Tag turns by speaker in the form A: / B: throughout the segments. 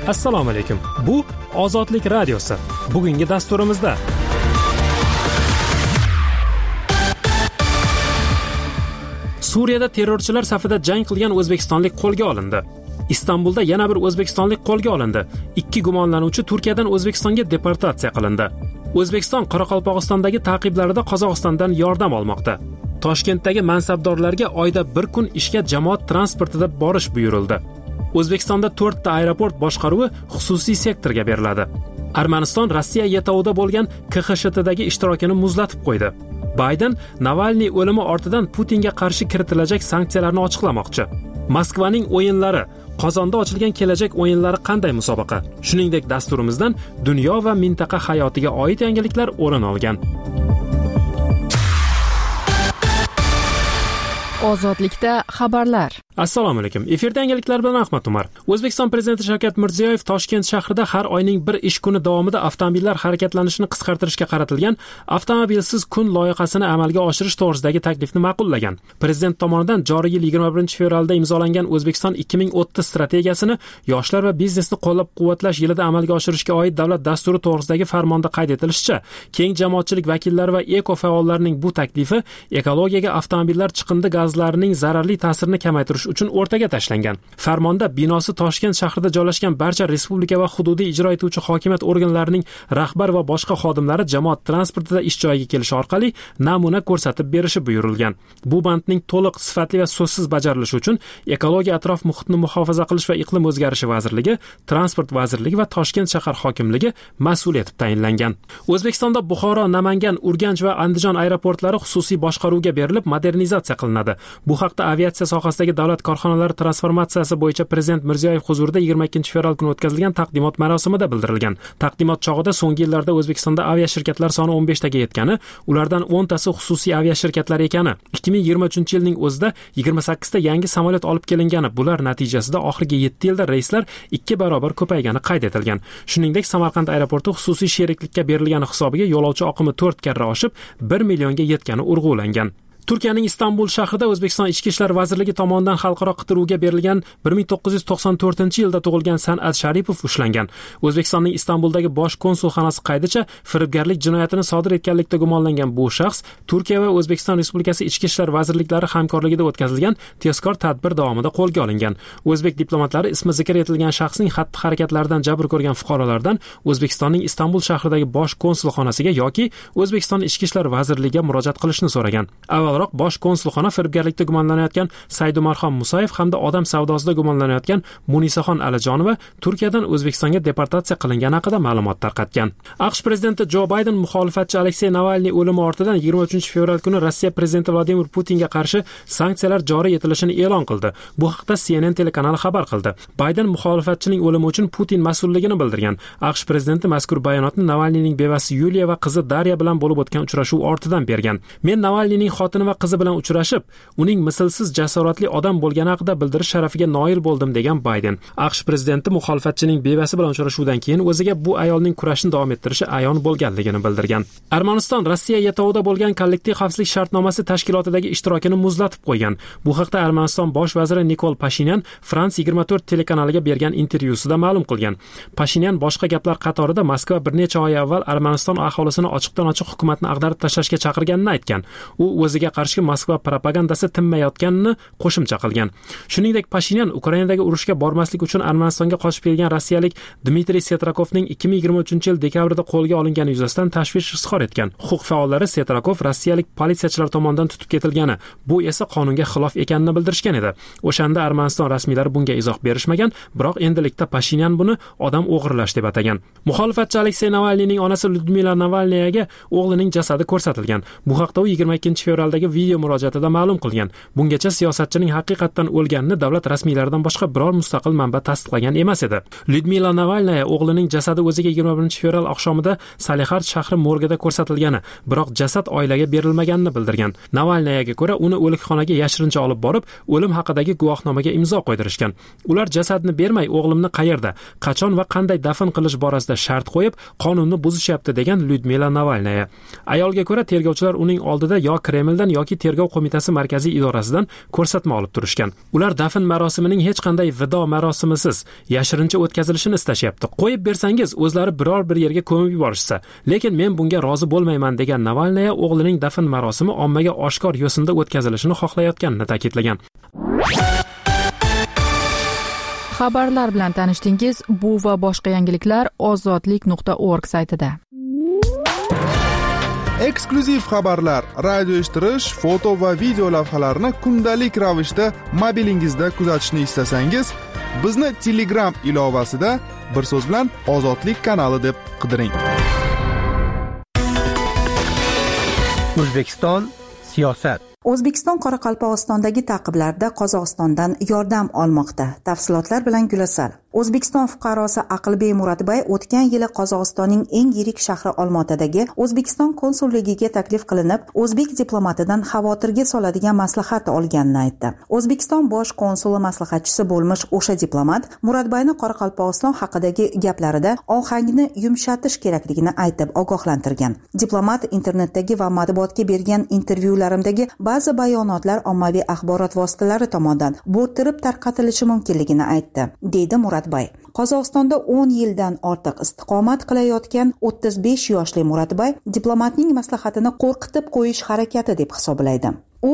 A: Assalomu alaykum. Bu Ozodlik radiosi. Bugungi dasturimizda Suriyada terrorchilar safida jang qilgan o'zbekistonlik qo'lga olindi. Istanbulda yana bir o'zbekistonlik qo'lga olindi. 2 gumonlanuvchi Turkiyadan O'zbekistonga deportatsiya qilindi. O'zbekiston Qoraqalpog'istondagi ta'qiblarida Qozog'istondan yordam olmoqda. Toshkentdagi mansabdorlarga oyda 1 kun ishga jamoat transportida borish buyurildi. O'zbekistonda 4 ta aeroport boshqaruvi xususiy sektorga beriladi. Armaniston Rossiya yetovida bo'lgan KXSHTdagi ishtirokini muzlatib qo'ydi. Bayden Navalniy o'limi ortidan Putinga qarshi kiritilajak sanksiyalarni ochiqlamoqchi. Moskvaning o'yinlari, Qozonda ochilgan kelajak o'yinlari qanday musobaqa? Shuningdek, dasturimizdan dunyo va mintaqa hayotiga oid yangiliklar o'rin olgan.
B: Ozodlikda xabarlar.
A: Assalomu alaykum. Efirda yangiliklar bilan Ahmad Umar. O'zbekiston prezidenti Shavkat Mirziyoyev Toshkent shahrida har oyning bir ish kuni davomida avtomobillar harakatlanishini qisqartirishga qaratilgan avtomobilsiz kun loyihasini amalga oshirish to'g'risidagi taklifni ma'qullagan. Prezident tomonidan joriy yil 21-fevralda imzolangan O'zbekiston 2030 strategiyasini yoshlar va biznesni qo'llab-quvvatlash yilida amalga oshirishga oid davlat dasturi to'g'risidagi farmonda qayd etilishicha, keng jamoatchilik vakillari va eko-faollarning bu taklifi ekologiyaga avtomobillar chiqindi gazlarining zararli ta'sirini kamaytirish uchun o'rtaga tashlangan. Farmonda binosi Toshkent shahrida joylashgan barcha respublika va hududiy ijro etuvchi hokimiyat organlarining rahbar va boshqa xodimlari jamoat transportida ish joyiga kelish orqali namuna ko'rsatib berishi buyurilgan. Bu bandning to'liq, sifatli va so'zsiz bajarilishi uchun Ekologiya, atrof muhitni muhofaza qilish va iqlim o'zgarishi vazirligi, Transport vazirligi va Toshkent shahar hokimligi mas'ul etib tayinlangan. O'zbekistonda Buxoro, Namangan, Urganch va Andijon aeroportlari xususiy boshqaruvga berilib modernizatsiya qilinadi. Bu haqda aviatsiya sohasidagi davlat korxonalari transformatsiyasi bo'yicha Prezident Mirziyoyev huzurida 22-fevral kuni o'tkazilgan taqdimot marosimida bildirilgan. Taqdimot chog'ida so'nggi yillarda O'zbekistonda aviashirkatlar soni 15 taga yetgani, ulardan 10 tasi xususiy aviashirkatlar ekani, 2023-yilning o'zida 28 ta yangi samolyot olib kelingani, bular natijasida oxirgi 7 yilda reyslar 2 barobar ko'paygani qayd etilgan. Shuningdek, Samarqand aeroporti xususiy sheriklikka berilgani hisobiga yo'lovchi oqimi 4 karra oshib, 1 millionga yetgani urg'ulangan. Turkiyaning Istanbul shahrida O'zbekiston Ichki ishlar vazirligi tomonidan xalqaro qidiruvga berilgan 1994-yilda tug'ilgan San'at Sharipov ushlangan. O'zbekistonning Istanbuldagi bosh konsulxonasi qaydicha firibgarlik jinoyatini sodir etganlikda gumonlangan bu shaxs Turkiya va O'zbekiston Respublikasi Ichki ishlar vazirliklari hamkorligida o'tkazilgan tezkor tadbir davomida qo'lga olingan. O'zbek diplomatlari ismi zikr etilgan shaxsning xatti-harakatlaridan jabr ko'rgan fuqarolardan O'zbekistonning Istanbul shahridagi bosh konsulxonasiga yoki O'zbekiston Ichki ishlar vazirligiga murojaat qilishni so'ragan. Avvalroq bosh konsulxona firibgarlikda gumonlanayotgan Saydumarxon Musayev hamda odam savdosida gumonlanayotgan Munisaxon Alijonova Turkiyadan O'zbekistonga deportatsiya qilingani haqida ma'lumot tarqatgan. AQSh prezidenti Jo Bayden muxolifatchi Aleksey Navalniy o'limi ortidan 23-fevral kuni Rossiya prezidenti Vladimir Putinga qarshi sanksiyalar joriy etilishini e'lon qildi. Bu haqda CNN telekanali xabar qildi. Bayden muxolifatchining o'limi uchun Putin mas'ulligini bildirgan. AQSh prezidenti mazkur bayonotni Navalniyning bevasi Yuliya va qizi Darya bilan bo'lib o'tgan uchrashuv ortidan bergan. Men Navalniyning xotini va qizi bilan uchrashib, uning mislsiz jasoratli odam bo'lgani haqida bildirish sharafiga noil bo'ldim degan Bayden. AQSh prezidenti muxolifatchining bevasi bilan uchrashuvdan keyin o'ziga bu ayolning kurashni davom ettirishi ayon bo'lganligini bildirgan. Armaniston Rossiya yetovida bo'lgan kollektiv xavfsizlik shartnomasi tashkilotidagi ishtirokini muzlatib qo'ygan. Bu haqda Armaniston bosh vaziri Nikol Pashinyan France 24 telekanaliga bergan intervyusida ma'lum qilgan. Pashinyan boshqa gaplar qatorida Moskva bir necha oy avval Armaniston aholisini ochiqdan-ochiq hukumatni ag'darib tashlashga chaqirganini aytgan. U o'ziga qarshi Moskva propagandasi tinmayotganini qo'shimcha qilgan. Shuningdek, Pashinyan Ukrainadagi urushga bormaslik uchun Armanistonga qochib kelgan rossiyalik Dmitriy Setrakovning 2023-yil dekabrida qo'lga olingani yuzasidan tashvish izhor etgan. Huquq faollari Setrakov rossiyalik politsiyachilar tomonidan tutib ketilgani, bu esa qonunga xilof ekanini bildirishgan edi. O'shanda Armaniston rasmiylari bunga izoh berishmagan, biroq endilikda Pashinyan buni odam o'g'irlash deb atagan. Muxolifatchi Aleksey Navalniyning onasi Lyudmila Navalnayaga o'g'lining jasadi ko'rsatilgan. Bu haqda u 22-fevraldagi video murojaatida ma'lum qilgan. Bungacha siyosatchining haqiqatan o'lganini davlat rasmiylaridan boshqa biror mustaqil manba tasdiqlagan emas edi. Lyudmila Navalnaya o'g'lining jasadi o'ziga 21-fevral oqshomida Salixard shahri morgida ko'rsatilgani, biroq jasad oilaga berilmaganini bildirgan. Navalnayaga ko'ra, uni o'likxonaga yashirincha olib borib, o'lim haqidagi guvohnomaga imzo qo'ydirishgan. Ular jasadni bermay, o'g'limni qayerda, qachon va qanday dafn qilish borasida shart qo'yib, qonunni buzishyapti degan Lyudmila Navalnaya. Ayolga ko'ra, tergovchilar uning oldida yo Kremldan yoki tergov qo'mitasi markaziy idorasidan ko'rsatma olib turishgan. Ular dafn marosimining hech qanday vido marosimisiz yashirincha o'tkazilishini istashyapti. Qo'yib bersangiz o'zlari biror bir yerga ko'mib yuborishsa, lekin men bunga rozi bo'lmayman degan Navalnaya o'g'lining dafn marosimi ommaga oshkor yo'sinda o'tkazilishini xohlayotganini ta'kidlagan.
B: Xabarlar bilan tanishdingiz. Bu va boshqa yangiliklar ozodlik.org saytida.
C: Eksklyuziv xabarlar, radio eshittirish, foto va video lavhalarni kundalik ravishda mobilingizda kuzatishni istasangiz, bizni Telegram ilovasida bir so'z bilan Ozodlik kanali deb qidiring.
D: O'zbekiston siyosat.
E: O'zbekiston Qoraqalpog'istondagi ta'qiblarda Qozog'istondan yordam olmoqda. Tafsilotlar bilan Gulasal. O'zbekiston fuqarosi Aqlbey Muratbay o'tgan yili Qozog'istonning eng yirik shahri Olmaotadagi O'zbekiston konsulligiga taklif qilinib, o'zbek diplomatidan xavotirga soladigan maslahat olganini aytdi. O'zbekiston bosh konsuli maslahatchisi bo'lmish o'sha diplomat Muratbayni Qoraqalpog'iston haqidagi gaplarida ohangni yumshatish kerakligini aytib ogohlantirgan. Diplomat internetdagi va matbuotga bergan intervyularimdagi ba'zi bayonotlar ommaviy axborot vositalari tomonidan bo'rttirib tarqatilishi mumkinligini aytdi, deydi Muratbay. Qozog'istonda 10 yildan ortiq istiqomat qilayotgan 35 yoshli Muratbay diplomatning maslahatini qo'rqitib qo'yish harakati deb hisoblaydi. U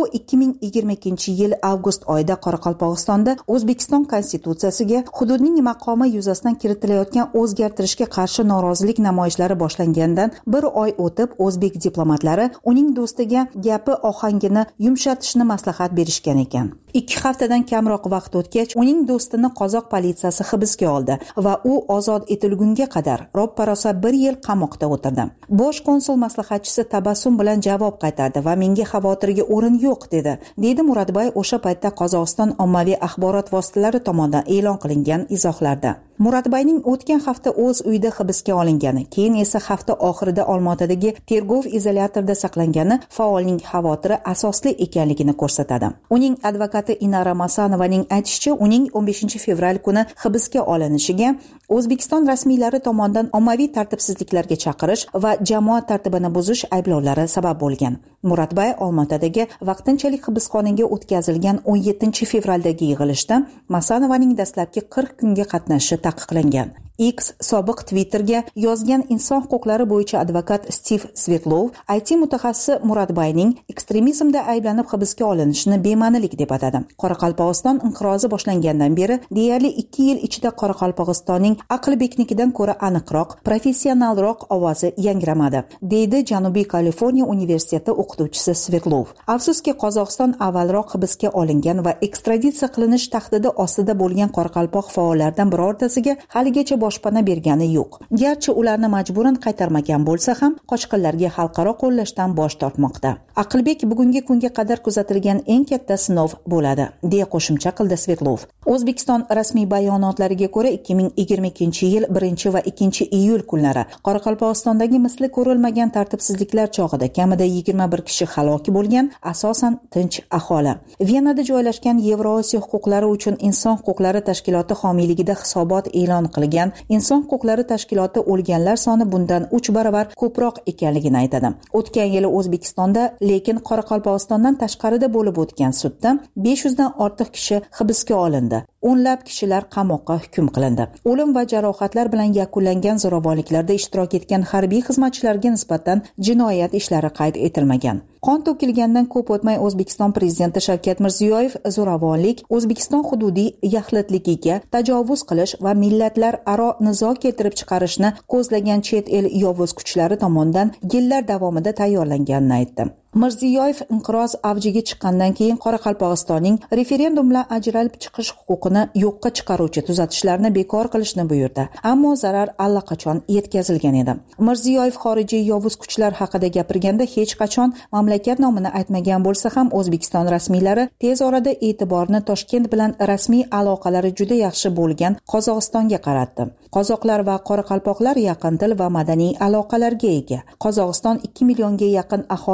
E: 2022-yil avgust oyida Qoraqalpog'istonda O'zbekiston konstitutsiyasiga hududning maqomi yuzasidan kiritilayotgan o'zgartirishga qarshi norozilik namoyishlari boshlangandan bir oy o'tib, o'zbek diplomatlari uning do'stiga gapi ohangini yumshatishni maslahat berishgan ekan. 2 haftadan kamroq vaqt o'tgach, uning do'stini qozoq politsiyasi hibsga oldi va u ozod etilgunga qadar roppa-rosa 1 yil qamoqda o'tirdi. Bosh konsul maslahatchisi tabassum bilan javob qaytardi va menga xavotirga o'rin yo'q dedi, deydi Muratbay o'sha paytda Qozog'iston ommaviy axborot vositalari tomonidan e'lon qilingan izohlarda. Muratbayning o'tgan hafta o'z uyida hibsga olingani, keyin esa hafta oxirida Olmaotadagi tergov izolyatorida saqlangani faolning xavotiri asosli ekanligini ko'rsatadi. Uning advokati Inara Masanovaning aytishicha, uning 15 fevral kuni hibsga olinishiga O'zbekiston rasmiylari tomonidan ommaviy tartibsizliklarga chaqirish va jamoat tartibini buzish ayblovlari sabab bo'lgan. Muratbay Olmaotadagi vaqtinchalik hibsxonaga o'tkazilgan 17 fevraldagi yig'ilishda Masanovaning dastlabki 40 kunga qatnashishi taqiqlangan. X sobiq Twitterga yozgan inson huquqlari bo'yicha advokat Steve Svetlov IT mutaxassisi Muratbayning ekstremizmda ayblanib hibsga olinishini bema'nilik deb atadi. Qoraqalpog'iston inqirozi boshlangandan beri deyarli 2 yil ichida Qoraqalpog'istonning Aqlbeknikidan ko'ra aniqroq, professionalroq ovozi yangramadi, deydi Janubiy Kaliforniya universiteti o'qituvchisi Svetlov. Afsuski, Qozog'iston avvalroq hibsga olingan va ekstraditsiya qilinish tahdidi ostida bo'lgan qoraqalpoq faollardan birortasiga haligacha boshpana bergani yo'q. Garchi ularni majburan qaytarmagan bo'lsa ham, qochqinlarga xalqaro qo'llashdan bosh tortmoqda. Aqlbek bugungi kunga qadar kuzatilgan eng katta sinov bo'ladi, deya qo'shimcha qildi Svetlov. O'zbekiston rasmiy bayonotlariga ko'ra 2022-yil 1 va 2 iyul kunlari Qoraqalpog'istondagi misli ko'rilmagan tartibsizliklar chog'ida kamida 21 kishi halok bo'lgan, asosan tinch aholi. Venada joylashgan Yevrosiyo huquqlari uchun inson huquqlari tashkiloti homiyligida hisobot e'lon qilgan inson huquqlari tashkiloti o'lganlar soni bundan 3 barobar ko'proq ekanligini aytadi. O'tgan yili O'zbekistonda, lekin Qoraqalpog'istondan tashqarida bo'lib o'tgan sudda 500 dan ortiq kishi hibsga olindi. O'nlab kishilar qamoqqa hukm qilindi. O'lim va jarohatlar bilan yakunlangan zo'ravonliklarda ishtirok etgan harbiy xizmatchilarga nisbatan jinoyat ishlari qayd etilmagan. Qon to'kilgandan ko'p o'tmay O'zbekiston prezidenti Shavkat Mirziyoyev zo'ravonlik, O'zbekiston hududiy yaxlitligiga tajovuz qilish va millatlar aro nizo keltirib chiqarishni ko'zlagan chet el yovuz kuchlari tomonidan yillar davomida tayyorlanganini aytdi. Mirziyoyev inqiroz avjiga chiqqandan keyin Qoraqalpog'istonning referendum bilan ajralib chiqish huquqini yo'qqa chiqaruvchi tuzatishlarni bekor qilishni buyurdi. Ammo zarar allaqachon yetkazilgan edi. Mirziyoyev xorijiy yovuz kuchlar haqida gapirganda hech qachon mamlakat nomini aytmagan bo'lsa ham, O'zbekiston rasmiylari tez orada e'tiborni Toshkent bilan rasmiy aloqalari juda yaxshi bo'lgan Qozog'istonga qaratdi. Qozoqlar va qoraqalpoqlar yaqin til va madaniy aloqalarga ega. Qozog'iston 2 millionga yaqin aholi istiqomat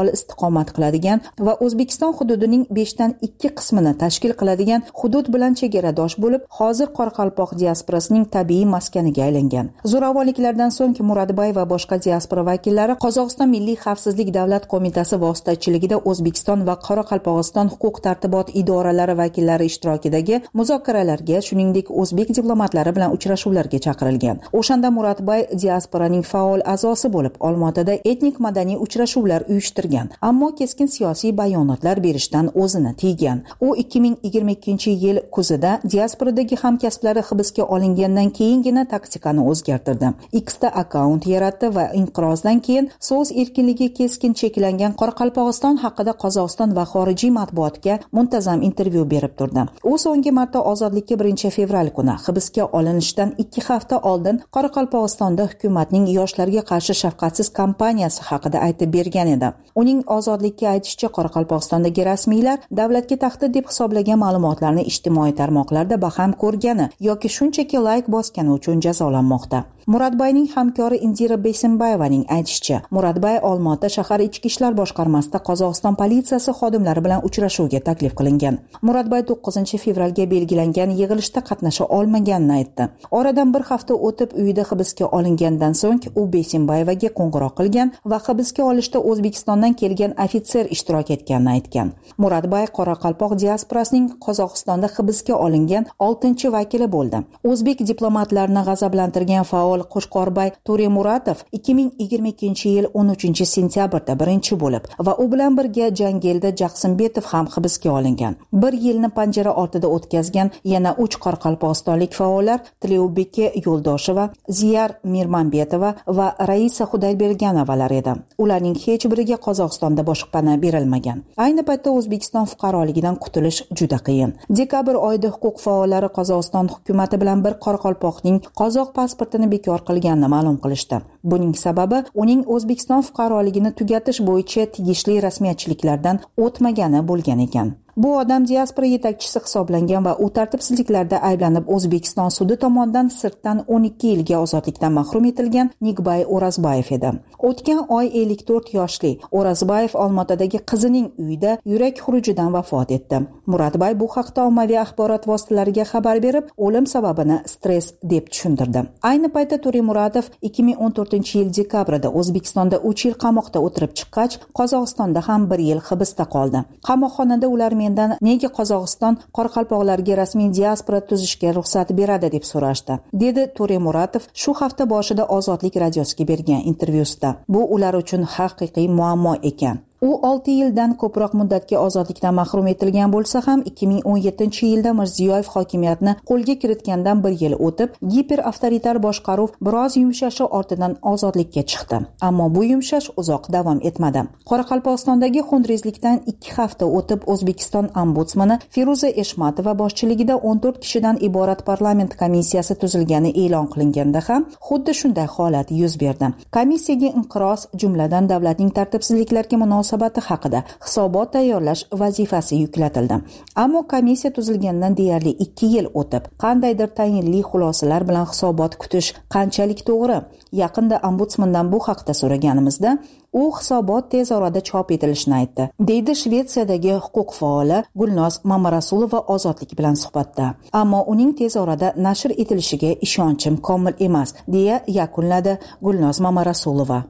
E: istiqomat qiladigan va O'zbekiston hududining 5dan 2 qismini tashkil qiladigan hudud bilan chegaradosh bo'lib, hozir Qoraqalpoq diasporasining tabiiy maskaniga aylangan. Zo'ravonliklardan so'ng Murodbay va boshqa diaspora vakillari Qozog'iston Milliy xavfsizlik davlat qo'mitasi vositachiligida O'zbekiston va Qoraqalpog'iston huquq-tartibot idoralari vakillari ishtirokidagi muzokaralarga, shuningdek o'zbek diplomatlari bilan uchrashuvlarga chaqirilgan. O'shanda Murodbay diasporaning faol a'zosi bo'lib, Olmaotada etnik madaniy uchrashuvlar uyushtirgan, ammo keskin siyosiy bayonotlar berishdan o'zini tiygan. U 2022-yil kuzida diasporadagi hamkasblari hibsga olingandan keyingina taktikani o'zgartirdi. X'da akkaunt yaratdi va inqirozdan keyin so'z erkinligi keskin cheklangan Qoraqalpog'iston haqida Qozog'iston va xorijiy matbuotga muntazam intervyu berib turdi. U so'nggi marta ozodlikka 1-fevral kuni hibsga olinishidan 2 hafta oldin Qoraqalpog'istonda hukumatning yoshlarga qarshi shafqatsiz kampaniyasi haqida aytib bergan edi. Uning ozodlikka aytishicha, Qoraqalpog'istondagi rasmiylar davlatga tahdid deb hisoblagan ma'lumotlarni ijtimoiy tarmoqlarda baham ko'rgani yoki shunchaki layk bosgani uchun jazolanmoqda. Murodbayning hamkori Indira Besimbayevaning aytishicha, Murodbay Olmaota shahar ichki ishlar boshqarmasida Qozog'iston politsiyasi xodimlari bilan uchrashuvga taklif qilingan. Murodbay 9-fevralga belgilangan yig'ilishda qatnasha olmaganini aytdi. Oradan bir hafta o'tib uyida hibsga olingandan so'ng u Besimbayevaga qo'ng'iroq qilgan va hibsga olishda O'zbekistondan kelgan ofitser ishtirok etganini aytgan. Murodbay Qoraqalpoq diasporasining Qozog'istonda hibsga olingan 6-vakili bo'ldi. O'zbek diplomatlarini g'azablantirgan faol Qo'shqorbay To'remuratov 2022-yil 13-sentyabrda birinchi bo'lib va u bilan birga Jangelda Jaqsimbetov ham hibsga olingan. Bir yilni panjara ortida o'tkazgan yana 3 qoraqalpog'istonlik faollar Tileubeke Yo'ldosheva, Ziyar Mirmanbetova va Raisa Xudoyberganovalar edi. Ularning hech biriga Qozog'istonda boshpana berilmagan. Ayni paytda O'zbekiston fuqaroligidan qutulish juda qiyin. Dekabr oyida huquq faollari Qozog'iston hukumatı bilan bir qoraqalpoqning qozoq pasportini bekor qilganini ma'lum qilishdi. Buning sababi uning O'zbekiston fuqaroligini tugatish bo'yicha tegishli rasmiyatchiliklardan o'tmagani bo'lgan ekan. Bu odam diaspora yetakchisi hisoblangan va u tartibsizliklarda ayblanib O'zbekiston sudi tomonidan sirtdan 12 yilga ozodlikdan mahrum etilgan Nigbay O'razbayev edi. O'tgan oy 54 yoshli O'razbayev Olmaotadagi qizining uyida yurak xurujidan vafot etdi. Murodbay bu haqda ommaviy axborot vositalariga xabar berib, o'lim sababini stress deb tushuntirdi. Ayni paytda To'remuratov 2014-yil dekabrda O'zbekistonda 3 yil qamoqda o'tirib chiqqach, Qozog'istonda ham 1 yil hibsda qoldi. Qamoqxonada ular mendan nega Qozog'iston qoraqalpoqlarga rasmiy diaspora tuzishga ruxsat beradi deb so'rashdi, dedi To'remuratov shu hafta boshida Ozodlik radiosiga bergan intervyusida. Bu ular uchun haqiqiy muammo ekan. U 6 yildan ko'proq muddatga ozodlikdan mahrum etilgan bo'lsa ham 2017-yilda Mirziyoyev hokimiyatni qo'lga kiritgandan 1 yil o'tib, giper-avtoritar boshqaruv biroz yumshashi ortidan ozodlikka chiqdi. Ammo bu yumshash uzoq davom etmadi. Qoraqalpog'istondagi xunrezlikdan 2 hafta o'tib O'zbekiston ombudsmani Feruza Eshmatova boshchiligida 14 kishidan iborat parlament komissiyasi tuzilgani e'lon qilinganda ham xuddi shunday holat yuz berdi. Komissiyaga inqiroz, jumladan davlatning tartibsizliklarga munosabati haqida hisobot tayyorlash vazifasi yuklatildi. Ammo komissiya tuzilgandan deyarli 2 yil o'tib, qandaydir tayinli xulosalar bilan hisobot kutish qanchalik to'g'ri? Yaqinda ombudsmandan bu haqda so'raganimizda, u hisobot tez orada chop etilishini aytdi, deydi Shvetsiyadagi huquq faoli Gulnoz Mamarasulova Ozodlik bilan suhbatda. Ammo uning tez orada nashr etilishiga ishonchim komil emas, deya yakunladi Gulnoz Mamarasulova.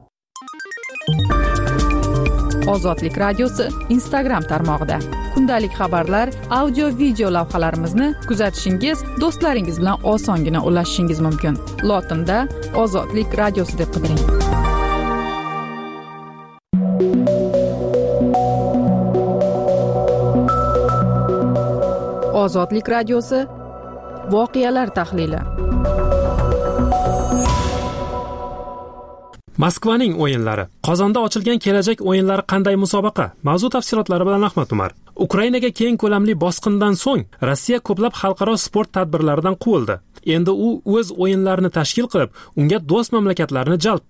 B: Ozodlik radiosi Instagram tarmog'ida kundalik xabarlar, audio-video lavhalarimizni kuzatishingiz, do'stlaringiz bilan osongina ulashishingiz mumkin. Lotinda Ozodlik radiosi deb qidiring. Ozodlik radiosi voqealar tahlili.
A: Moskvaning o'yinlari. Qozonda ochilgan kelajak o'yinlari qanday musobaqa? Mavzu tafsilotlari bilan Ahmad Umar. Ukrainaga keng ko'lamli bosqindan so'ng Rossiya ko'plab xalqaro sport tadbirlaridan quvildi. Endi u o'z o'yinlarini tashkil qilib, unga do'st mamlakatlarni jalb qildi.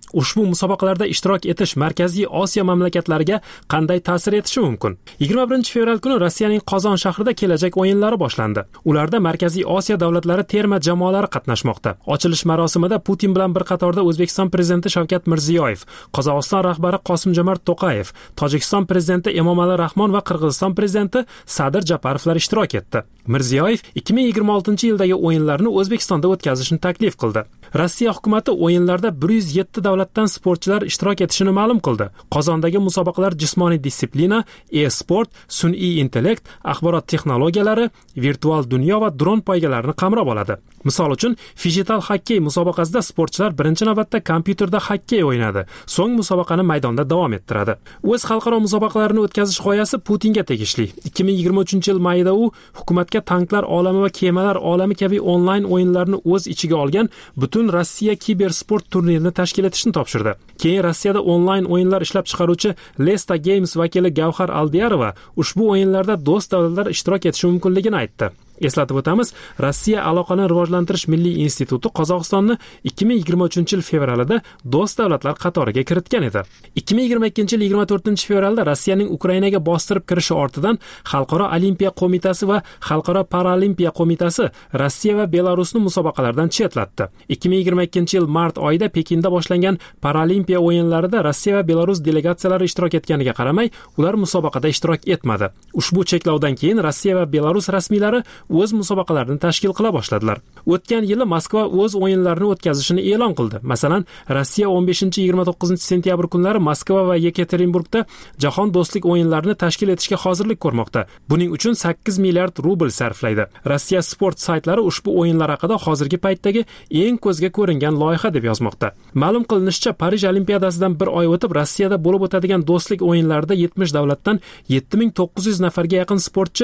A: Ushbu musobaqalarda ishtirok etish Markaziy Osiyo mamlakatlariga qanday ta'sir etishi mumkin? 21-fevral kuni Rossiyaning Qozon shahrida kelajak o'yinlari boshlandi. Ularda Markaziy Osiyo davlatlari terma jamoalari qatnashmoqda. Ochilish marosimida Putin bilan bir qatorda O'zbekiston prezidenti Shavkat Mirziyoyev, Qozog'iston rahbari Qosim-Jomart To'qayev, Tojikiston prezidenti Emomali Rahmon va Qirg'iziston prezidenti Sadir Japarovlar ishtirok etdi. Mirziyoyev 2026-yildagi o'yinlarni O'zbekistonda o'tkazishni taklif qildi. Rossiya hukumatı o'yinlarda 107 davlatdan sportchilar ishtirok etishini ma'lum qildi. Qozondagi musobaqalar jismoniy disiplina, e-sport, sun'iy intellekt, axborot texnologiyalari, virtual dunyo va dron poygalarini qamrab oladi. Misol uchun, fijital xokkey musobaqasida sportchilar birinchi navbatda kompyuterda xokkey o'ynadi, so'ng musobaqani maydonda davom ettiradi. O'z xalqaro musobaqalarini o'tkazish g'oyasi Putinga tegishli. 2023-yil mayida u hukumatga tanklar olami va kemalar olami kabi onlayn o'yinlarni o'z ichiga olgan butun Rossiya kibersport turnirini tashkil etishni topshirdi. Keyin Rossiyada onlayn o'yinlar ishlab chiqaruvchi Lesta Games vakili Gavhar Aldiyarova ushbu o'yinlarda do'st davlatlar ishtirok etishi mumkinligini aytdi. Eslatib o'tamiz, Rossiya aloqani rivojlantirish milliy instituti Qozog'istonni 2023-yil fevralida do'st davlatlar qatoriga kiritgan edi. 2022-yil 24-fevralda Rossiyaning Ukrainaga bostirib kirishi ortidan Xalqaro olimpiya qo'mitasi va Xalqaro paralimpiya qo'mitasi Rossiya va Belarusni musobaqalardan chetlatdi. 2022-yil mart oyida Pekinda boshlangan paralimpiya o'yinlarida Rossiya va Belarus delegatsiyalari ishtirok etganiga qaramay, ular musobaqada ishtirok etmadi. Ushbu cheklovdan keyin Rossiya va Belarus rasmiylari o'z musobaqalarini tashkil qila boshladilar. O'tgan yili Moskva o'z o'yinlarini o'tkazishini e'lon qildi. Masalan, Rossiya 15-29 sentyabr kunlari Moskva va Yekaterinburgda jahon do'stlik o'yinlarini tashkil etishga hozirlik ko'rmoqda. Buning uchun 8 milliard rubl sarflaydi. Rossiya sport saytlari ushbu o'yinlar haqida hozirgi paytdagi eng ko'zga ko'ringan loyiha deb yozmoqda. Ma'lum qilinishicha, Parij olimpiadasidan bir oy o'tib Rossiyada bo'lib o'tadigan do'stlik o'yinlarida 70 davlatdan 7900 nafarga yaqin sportchi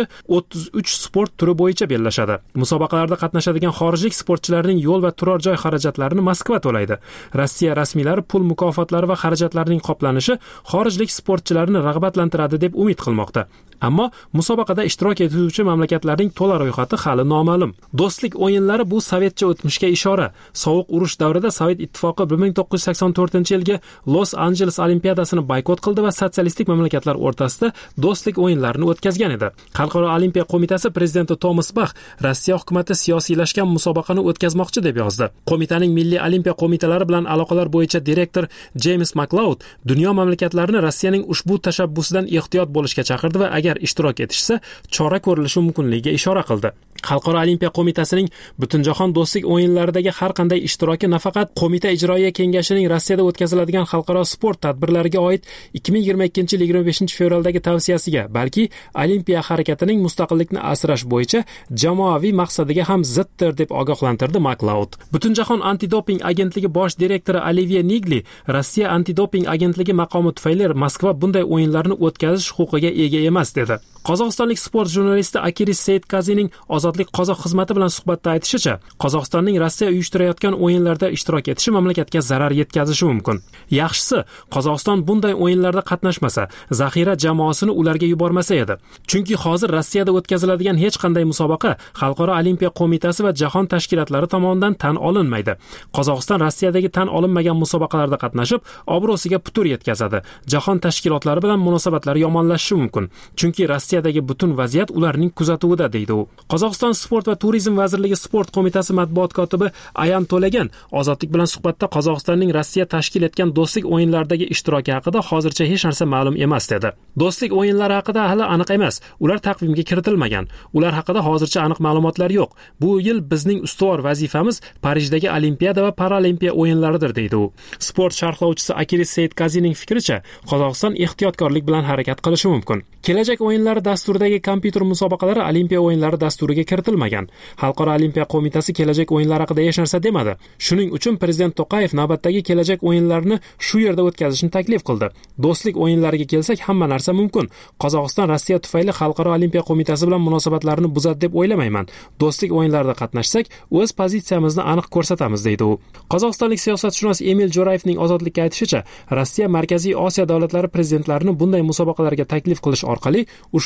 A: 33 sport turi bo'yicha bellashadi. Musobaqalarda qatnashadigan xorijlik sportchilarning yo'l va turar joy xarajatlarini Moskva to'laydi. Rossiya rasmiylari pul mukofotlari va xarajatlarining qoplanishi xorijlik sportchilarni rag'batlantiradi deb umid qilmoqda. Ammo musobaqada ishtirok etuvchi mamlakatlarning to'la ro'yxati hali noma'lum. Do'stlik o'yinlari bu sovetcha o'tmishga ishora. Sovuq urush davrida Sovet ittifoqi 1984-yilgi Los Angeles olimpiadasini boykot qildi va sotsialistik mamlakatlar o'rtasida do'stlik o'yinlarini o'tkazgan edi. Xalqaro olimpiya qo'mitasi prezidenti Thomas Bach Rossiya hukumati siyosiylashgan musobaqani o'tkazmoqchi deb yozdi. Qo'mitaning milliy olimpiya qo'mitalari bilan aloqalar bo'yicha direktor James McLeod dunyo mamlakatlarini Rossiyaning ushbu tashabbusidan ehtiyot bo'lishga chaqirdi va agar ishtirok etishsa, chora ko'rilishi mumkinligiga ishora qildi. Xalqaro olimpiya qo'mitasining Butunjahon do'stlik o'yinlaridagi har qanday ishtiroki nafaqat qo'mita ijroiya kengashining Rossiyada o'tkaziladigan xalqaro sport tadbirlariga oid 2022-yil 25-fevraldagi tavsiyasiga, balki olimpiya harakatining mustaqillikni asrash bo'yicha jamoaviy maqsadiga ham ziddir deb ogohlantirdi McLeod. Butunjahon antidoping agentligi bosh direktori Olivier Nigli Rossiya antidoping agentligi maqomi tufayli Moskva bunday o'yinlarni o'tkazish huquqiga ega emas dedi. Qozog'istonlik sport jurnalisti Akiris Seyitkazining Ozodlik qozoq xizmati bilan suhbatda aytishicha, Qozog'istonning Rossiya uyushtirayotgan o'yinlarda ishtirok etishi mamlakatga zarar yetkazishi mumkin. Yaxshisi, Qozog'iston bunday o'yinlarda qatnashmasa, zaxira jamoasini ularga yubormasa edi. Chunki hozir Rossiyada o'tkaziladigan hech qanday musobaqa Xalqaro olimpiya qo'mitasi va jahon tashkilotlari tomonidan tan olinmaydi. Qozog'iston Rossiyadagi tan olinmagan musobaqalarda qatnashib, obro'siga putur yetkazadi. Jahon tashkilotlari bilan munosabatlari yomonlashishi mumkin. Chunki Rossiyadagi butun vaziyat ularning kuzatuvida, deydi u. Qozog'iston sport va turizm vazirligi sport qo'mitasi matbuot kotibi Ayan To'lagan Ozodlik bilan suhbatda Qozog'istonning Rossiya tashkil etgan do'stlik o'yinlaridagi ishtiroki haqida hozircha hech narsa ma'lum emas dedi. Do'stlik o'yinlari haqida hali aniq emas. Ular taqvimga kiritilmagan. Ular haqida hozircha aniq ma'lumotlar yo'q. Bu yil bizning ustuvor vazifamiz Parijdagi olimpiada va paralimpiya o'yinlaridir, deydi u. Sport sharhlovchisi Akiris Seyitkazining fikricha, Qozog'iston ehtiyotkorlik bilan harakat qilishi mumkin. Kelajak o'yinlari dasturidagi kompyuter musobaqalari olimpiya o'yinlari dasturiga kiritilmagan. Xalqaro olimpiya qo'mitasi kelajak o'yinlar haqida hech narsa demadi. Shuning uchun prezident To'qayev navbatdagi kelajak o'yinlarini shu yerda o'tkazishni taklif qildi. Do'stlik o'yinlariga kelsak, hamma narsa mumkin. Qozog'iston Rossiya tufayli Xalqaro olimpiya qo'mitasi bilan munosabatlarni buzadi deb o'ylamayman. Do'stlik o'yinlarida qatnashsak, o'z pozitsiyamizni aniq ko'rsatamiz, deydi u. Qozog'istonlik siyosatshunos Emil Jo'rayevning Ozodlikka aytishicha, Rossiya Markaziy Osiyo davlatlari prezidentlarini bunday musobaqalarga taklif qilish orqali ushbu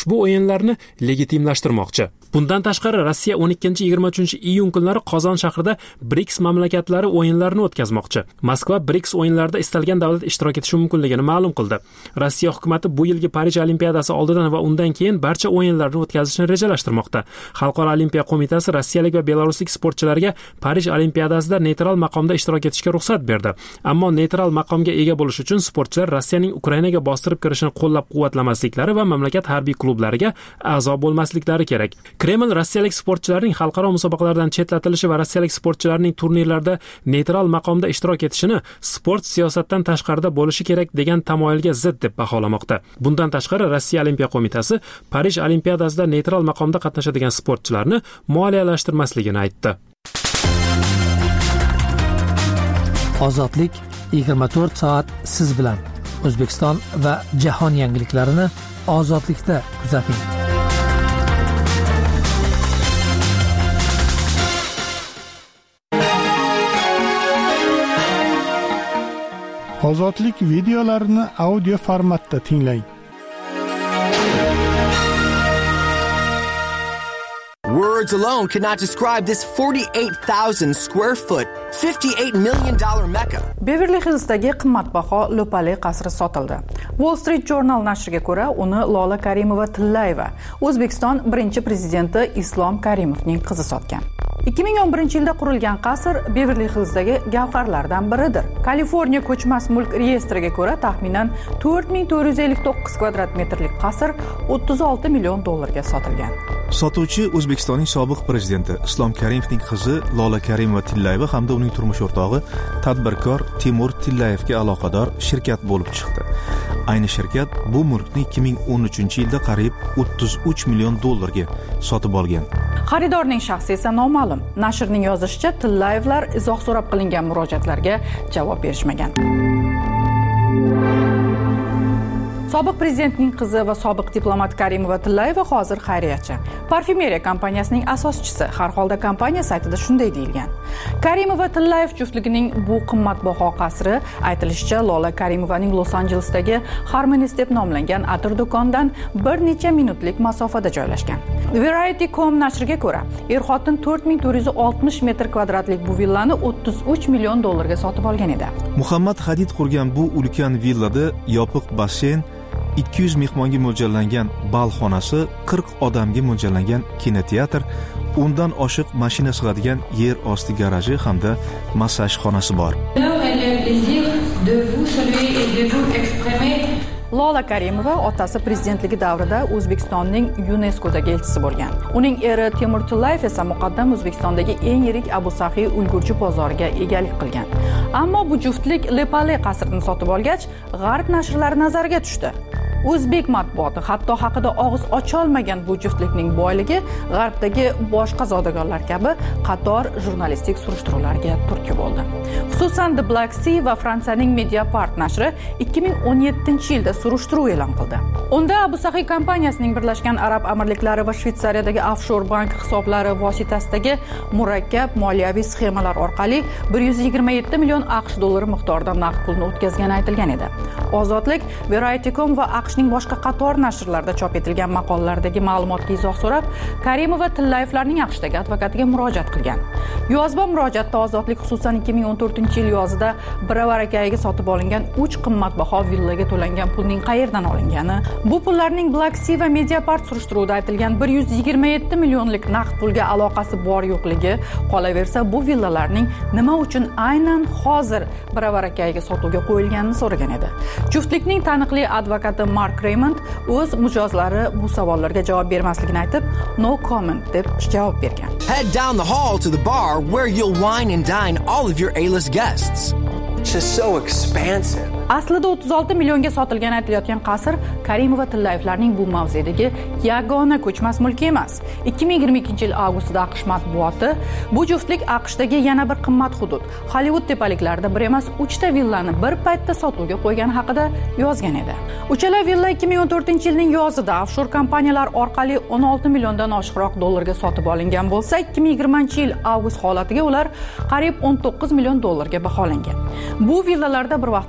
A: ushbu o'yinlarni legitimlashtirmoqchi. Bundan tashqari Rossiya 12-23 kunlari Qozon shahrida BRICS mamlakatlari o'yinlarini o'tkazmoqchi. Moskva BRICS o'yinlarida istalgan davlat ishtirok etishi mumkinligini ma'lum qildi. Rossiya hukumatı bu yilgi Parij olimpiadasi oldidan va undan keyin barcha o'yinlarni o'tkazishni rejalashtirmoqda. Xalqaro olimpiya qo'mitasi rossiyalik va belaruslik sportchilarga Parij olimpiadasida neytral maqomda ishtirok etishga ruxsat berdi. Ammo neytral maqomga ega bo'lish uchun sportchilar Rossiyaning Ukrainaga bostirib kirishini qo'llab-quvvatlamasliklari va mamlakat harbiy klublariga a'zo bo'lmasliklari kerak. Kreml rossiyalik sportchilarning xalqaro musobaqalardan chetlatilishi va rossiyalik sportchilarning turnirlarda neytral maqomda ishtirok etishini sport siyosatdan tashqarida bo'lishi kerak degan tamoyilga zid deb baholamoqda. Bundan tashqari Rossiya olimpiya qo'mitasi Parij olimpiadasida neytral maqomda qatnashadigan sportchilarni moliyalashtirmasligini aytdi.
D: Ozodlik 24 soat siz bilan. O'zbekiston va jahon yangiliklarini ozodlikda kuzating.
F: Ozodlik videolarini audio formatda tinglang.
G: Words alone cannot describe this 48,000 square foot, $58 million Mecca.
B: Beverly Hillsdagi qimmatbaho Lopali qasri sotildi. Wall Street Journal nashriga ko'ra, uni Lola Karimova-Tillayeva, O'zbekiston birinchi prezidenti Islom Karimovning qizi sotgan. 2011-yilda qurilgan qasr Beverly Hillsdagi gavharlardan biridir. Kaliforniya ko'chmas mulk reyestriga ko'ra, taxminan 4459 kvadrat metrlik qasr $36 million sotilgan.
H: Sotuvchi O'zbekistonning sobiq prezidenti Islom Karimovning qizi Lola Karimova-Tillayeva hamda uning turmush o'rtog'i tadbirkor Timur Tillayevga aloqador shirkat bo'lib chiqdi. Ayni shirkat bu mulkni 2013-yilda qariyb $33 million sotib olgan.
B: Xaridorning shaxsi esa noma'lum. Nashrning yozishicha, Tillayevlar izoh so'rab qilingan murojaatlarga javob berishmagan. Sobiq prezidentning qizi va sobiq diplomat Karimova-Tillayeva hozir xayriyatchi. Parfyumeriya kompaniyasining asoschisi. Har holda kompaniya saytida shunday deyilgan. Karimova-Tillayev juftligining bu qimmatbaho qasri aytilishicha Lola Karimovaning Los-Anjelesdagi Harmonies deb nomlangan atir do'kondan bir necha minutlik masofada joylashgan. Variety.com nashriga ko'ra, er-xotin 4460 metr kvadratlik bu villani $33 million sotib olgan edi.
H: Muhammad Hadid qurgan bu ulkan villada yopiq basseyn, 200 mehmonga mo'ljallangan bal xonasi, 40 odamga mo'ljallangan kinoteatr, undan oshiq mashina sig'adigan yer osti garaji hamda massaj xonasi bor.
B: Lola Karimova otasi prezidentligi davrida O'zbekistonning UNESCO'dagi elchisi bo'lgan. Uning eri Timur Tillayev esa muqaddam O'zbekistondagi eng yirik Abu Sahiy ulgurji bozoriga egalik qilgan. Ammo bu juftlik Lepale qasrini sotib olgach, g'arb nashrlari nazariga tushdi. O'zbek matbuoti hatto haqida og'iz ocholmagan bu juftlikning boyligi g'arbdagi boshqa zodagonlar kabi qator jurnalistik surishtiruvlarga turtki bo'ldi. Xususan The Black Sea va Fransiyaning Mediapart nashri 2017-yilda surishtiruv e'lon qildi. Unda Abu Sahiy kompaniyasining Birlashgan Arab Amirliklari va Shvetsariyadagi offshore bank hisoblari vositasidagi murakkab moliyaviy sxemalar orqali 127 million AQSh dollari miqdorida naqd pulni o'tkazgani aytilgan edi. Ozodlik, Variety.com va AQShning boshqa qator nashrlarda chop etilgan maqolalardagi ma'lumotga izoh so'rab, Karimova-Tillayevlarning AQShdagi advokatiga murojaat qilgan. Yozma murojaatda Ozodlik xususan 2014-yil yozida Biravarakayiga sotib olingan 3 qimmatbaho villaga to'langan pulning qayerdan olingani, bu pullarning Black Sea va Mediapart surishtiruvida aytilgan 127 millionlik naqd pulga aloqasi bor yo'qligi, qolaversa bu villalarning nima uchun aynan hozir Biravarakayiga sotuvga qo'yilganini so'ragan edi. Juftlikning taniqli advokati Mark Raymond o'z mijozlari bu savollarga javob bermasligini aytib, no comment deb javob bergan.
G: Head down the hall to the bar where you'll wine and dine all of your A-list guests. It's just so expansive.
B: Aslida 36 millionga sotilgan aytilayotgan qasr Karimova-Tillayevlarning bu mavzedagi yagona ko'chmas mulki emas. 2022-yil avgustida AQSh matbuoti bu juftlik AQShdagi yana bir qimmat hudud Hollywood tepaliklarida bir emas 3 ta villani bir paytda sotuvga qo'ygani haqida yozgan edi. Uchala villa 2014-yilning yozida offshore kompaniyalar orqali 16 milliondan oshiqroq dollarga sotib olingan bo'lsa, 2020-yil avgust holatiga ular qariyb 19 million dollarga baholangan. Bu villalarda bir vaqtlar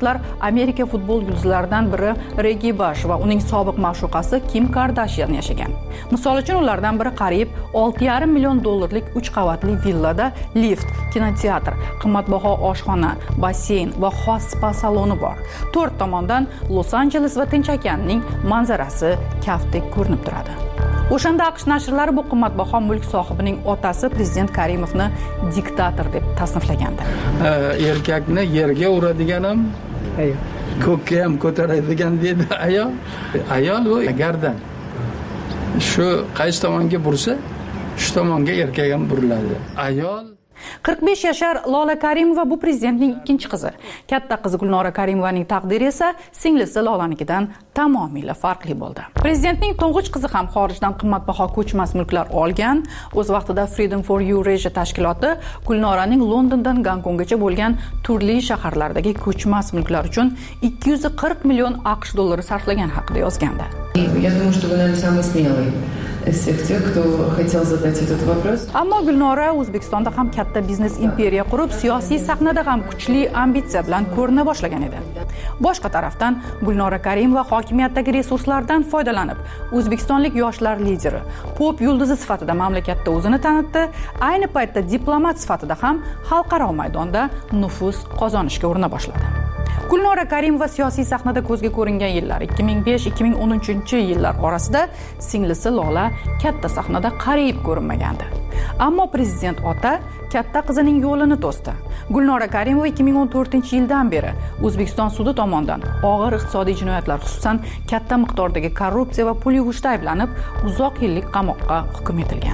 B: Amerika futbol yulduzlaridan biri Regi Bash va uning sobiq ma'shuqasi Kim Kardashian yashagan. Misol uchun ulardan biri qariyb $6,5 million 3 qavatli villada lift, kinoteatr, qimmatbaho oshxona, basseyn va xos spa saloni bor. 4 tomondan Los-Anjeles va Tinch okeanining manzarasi kaftdek ko'rinib turadi. O'shanda AQSh nashrlari bu qimmatbaho mulk sohibining otasi prezident Karimovni diktator deb tasniflagandi.
I: Erkakni yerga uradigan ham, ko'kka ham ko'taradigan dedi ayol. Ayol u gardan. Shu qaysi tomonga bursa, shu tomonga erkak ham buriladi. Ayol
B: 45 yashar Lola Karimova bu prezidentning ikkinchi qizi. Katta qizi Gulnora Karimovaning taqdiri esa singlisi Lolanikidan tamomila farqli bo'ldi. Prezidentning to'ng'ich qizi ham xorijdan qimmatbaho ko'chmas mulklar olgan. O'z vaqtida Freedom for Eurasia tashkiloti Gulnoraning Londondan Gonkonggacha bo'lgan turli shaharlardagi ko'chmas mulklar uchun $240 million sarflagan haqida yozgandi.
J: Я думаю, что вы, наверное, самый смелый из всех тех, кто хотел задать этот вопрос.
B: Ammo Gulnora O'zbekistonda ham katta biznes imperiya qurib, siyosiy sahnada ham kuchli ambitsiya bilan ko'rina boshlagan edi. Boshqa tarafdan Gulnora Karimova hokimiyatdagi resurslardan foydalanib, o'zbekistonlik yoshlar lideri, pop yulduzi sifatida mamlakatda o'zini tanitdi, ayni paytda diplomat sifatida ham xalqaro maydonda nufuz qozonishga urina boshladi. Gulnora Karimova siyosiy sahnada ko'zga ko'ringan yillar 2005-2013-yillar orasida singlisi Lola katta sahnada qariyb ko'rinmagandi. Ammo prezident ota katta qizining yo'lini to'sdi. Gulnora Karimova 2014-yildan beri O'zbekiston sudi tomonidan og'ir iqtisodiy jinoyatlar, xususan katta miqdordagi korrupsiya va pul yuvishda ayblanib, uzoq yillik qamoqqa hukm etilgan.